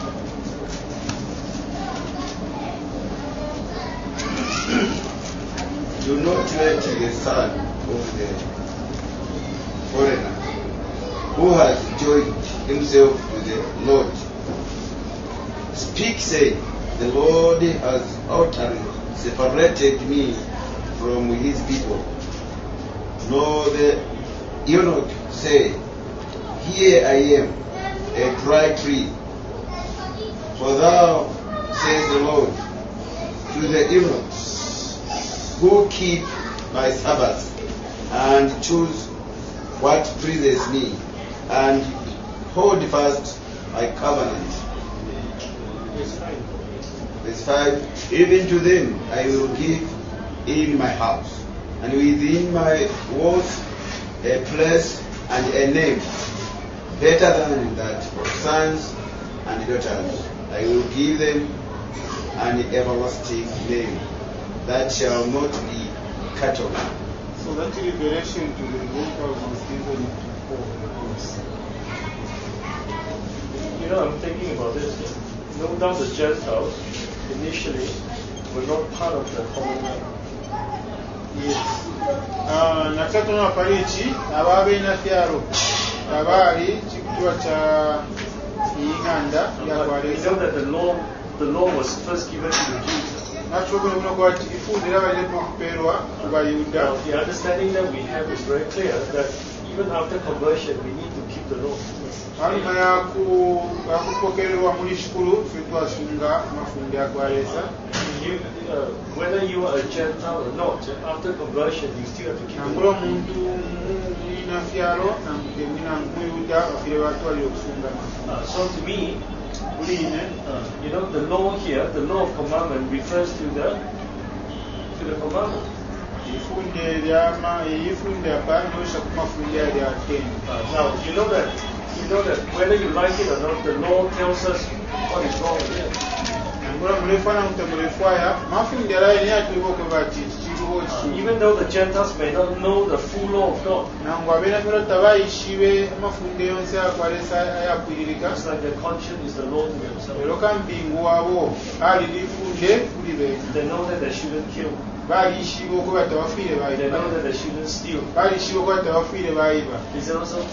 Do not let the son of the foreigner who has joined himself to the Lord speak, saying, the Lord has utterly separated me from his people. Nor the eunuch say, here I am, a dry tree. For thou, says the Lord, to the eunuchs who keep my Sabbaths and choose what pleases me, and hold fast my covenant. Verse five, even to them I will give in my house, and within my walls a place and a name, better than that of sons and daughters. I will give them an everlasting name that shall not be cut off.
So that revelation to the Gentiles was given for
You know, I'm thinking about this. No doubt the Gentiles initially were not part of the covenant.
Yes. Uh, nakatona palichi ababeena fyalo abali chikuwa cha inganda ya
But we
kwaleza
know that the law, the law was first given to the Jews.
natukuno kuno kwa chifundira balepo kuperwa ku Bayuda.
Now, the understanding that we have is very clear that even after conversion, we need to keep the law.
Alima yaku yakupokererwa muri shukuru ffe twasunga amafundi akwaleza.
You, uh, whether you are a Gentile or not, after conversion, you still have to keep the
Nangula
law.
omuntu mulina fyalo namugenda muyuda bafire batwalira okusunga amafundi.
Uh, so to me,
Buline
uh, you know, the law here, the law of commandment refers to the to the commandment.
ifunde lyama ifunde apa nyosha ku mafundi ali atenda.
Uh, now, you know that you know that whether you like it or not, the law tells us what is wrong with it.
kula mulefu ana mute mulefu aya mafundi alaye niye atuliboke bati chitubo
Uh,
chi
even though the Gentiles may not know the full law of God,
nango abena mero tabayishibe amafundi yonse akwalesa ayakwilirika
it's like their conscience is the law to themselves.
lero kampingu wabo ali lifunde kuli benu
They know that they shouldn't kill.
balishiba okuba batawafire
They
bayiba
know that they shouldn't steal.
balishiba okuba batawafire bayiba
Is that also?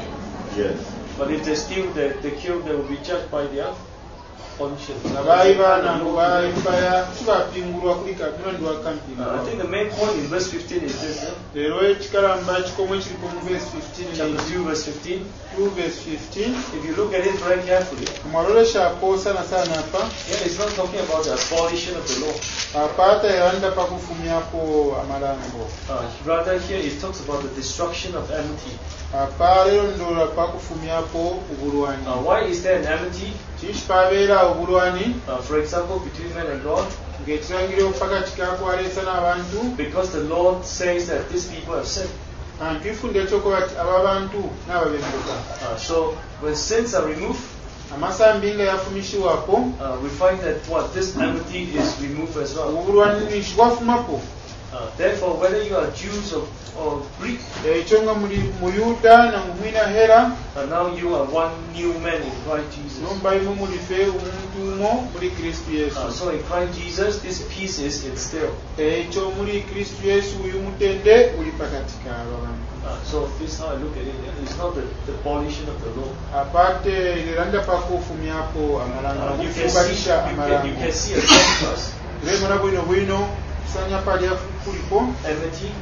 Yes.
But if they steal, they, they kill, they will be judged by their conscience.
nga bayiba nango bayibaya kibapingulwa kuli katunandwa kampingu
Uh, I think the main point in verse fifteen is this. Eh?
lero ekikalamba kikomo ekiripo mu verse fifteen
Chapter two, verse fifteen.
two verse fifteen
If you look at it very carefully,
omwalolesha apo sana sana apa
yeah, it's not talking about the abolition of the law.
apata eranda pakufumyapo amalango
Uh, rather, here it talks about the destruction of enmity.
apa lero ndola pakufumyapo obulwani
Uh, why is there an enmity?
kiki pabeera obulwani
Uh, for example, between man and God?
ng'ekirangiro pakati kakwaleesa n'abantu
Because the Lord says that these people have sinned.
anti ifunde ekyokuba ti abo abantu n'ababembuka
Uh, so when sins are removed,
amasambi nga yafumishibwapo
uh, we find that what this enmity is removed as well.
obulwani bwafumapo
Uh, therefore, whether you are Jews or, or Greek,
ekyo nga muli muyuda nangu mwina hera
uh, now you are one new man in Christ Jesus.
nomubalimu mulife omuntu umo muri kristu yesu
Uh, so in Christ Jesus, this peace is instilled.
ekyo muri kristu yesu uyu mutende uli pakati kaabo abantu
Uh, so this is how I look at it. It's not the, the abolition of the law.
apate liranda pakufumyapo amalanga
Uh, you, can see,
okufubalisha
you, can, you
amalango
can see a contrast.
lemona bwino bwino kusanya palya kulipo
Enmity,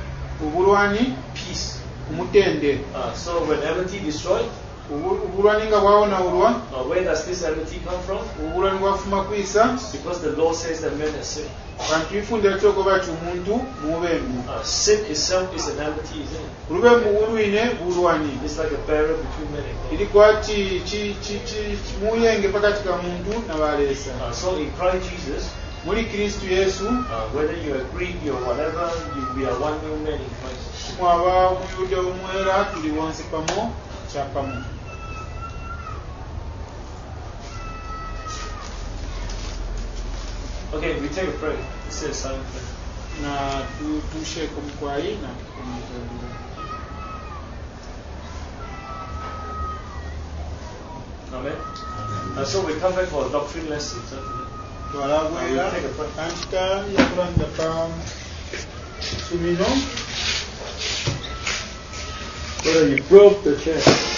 obulwani
peace.
omutende
Uh, so when enmity destroyed,
Obu- obulwani nga bwawonawulwa
uh, where does this enmity come from?
obulwani bwafuma kwisa
Because the law says that men are sin.
bantu ifundira kyokoba ti omuntu mubembu
Uh, sin itself is an enmity, isn't it?
olubembu bulwine bulwani
It's like a barrier between men and God.
ilikuwa ki- ki- ki- ki- muyenge pakati ka muntu nabaleesa
Uh, so in Christ Jesus,
muri kristu yesu
uh, whether you are Greek or whatever, you, we are one new man in Christ.
mwaba omuyuda omwera tuli wonse pamo kyapamo
Okay, we take a break. This is silent prayer.
na tu- tusheko mukwayi na tukumutandira
Amen. Uh, so we come back for a doctrine lesson. So
twalabwera antika yakulanda pa sumino
you broke the chair.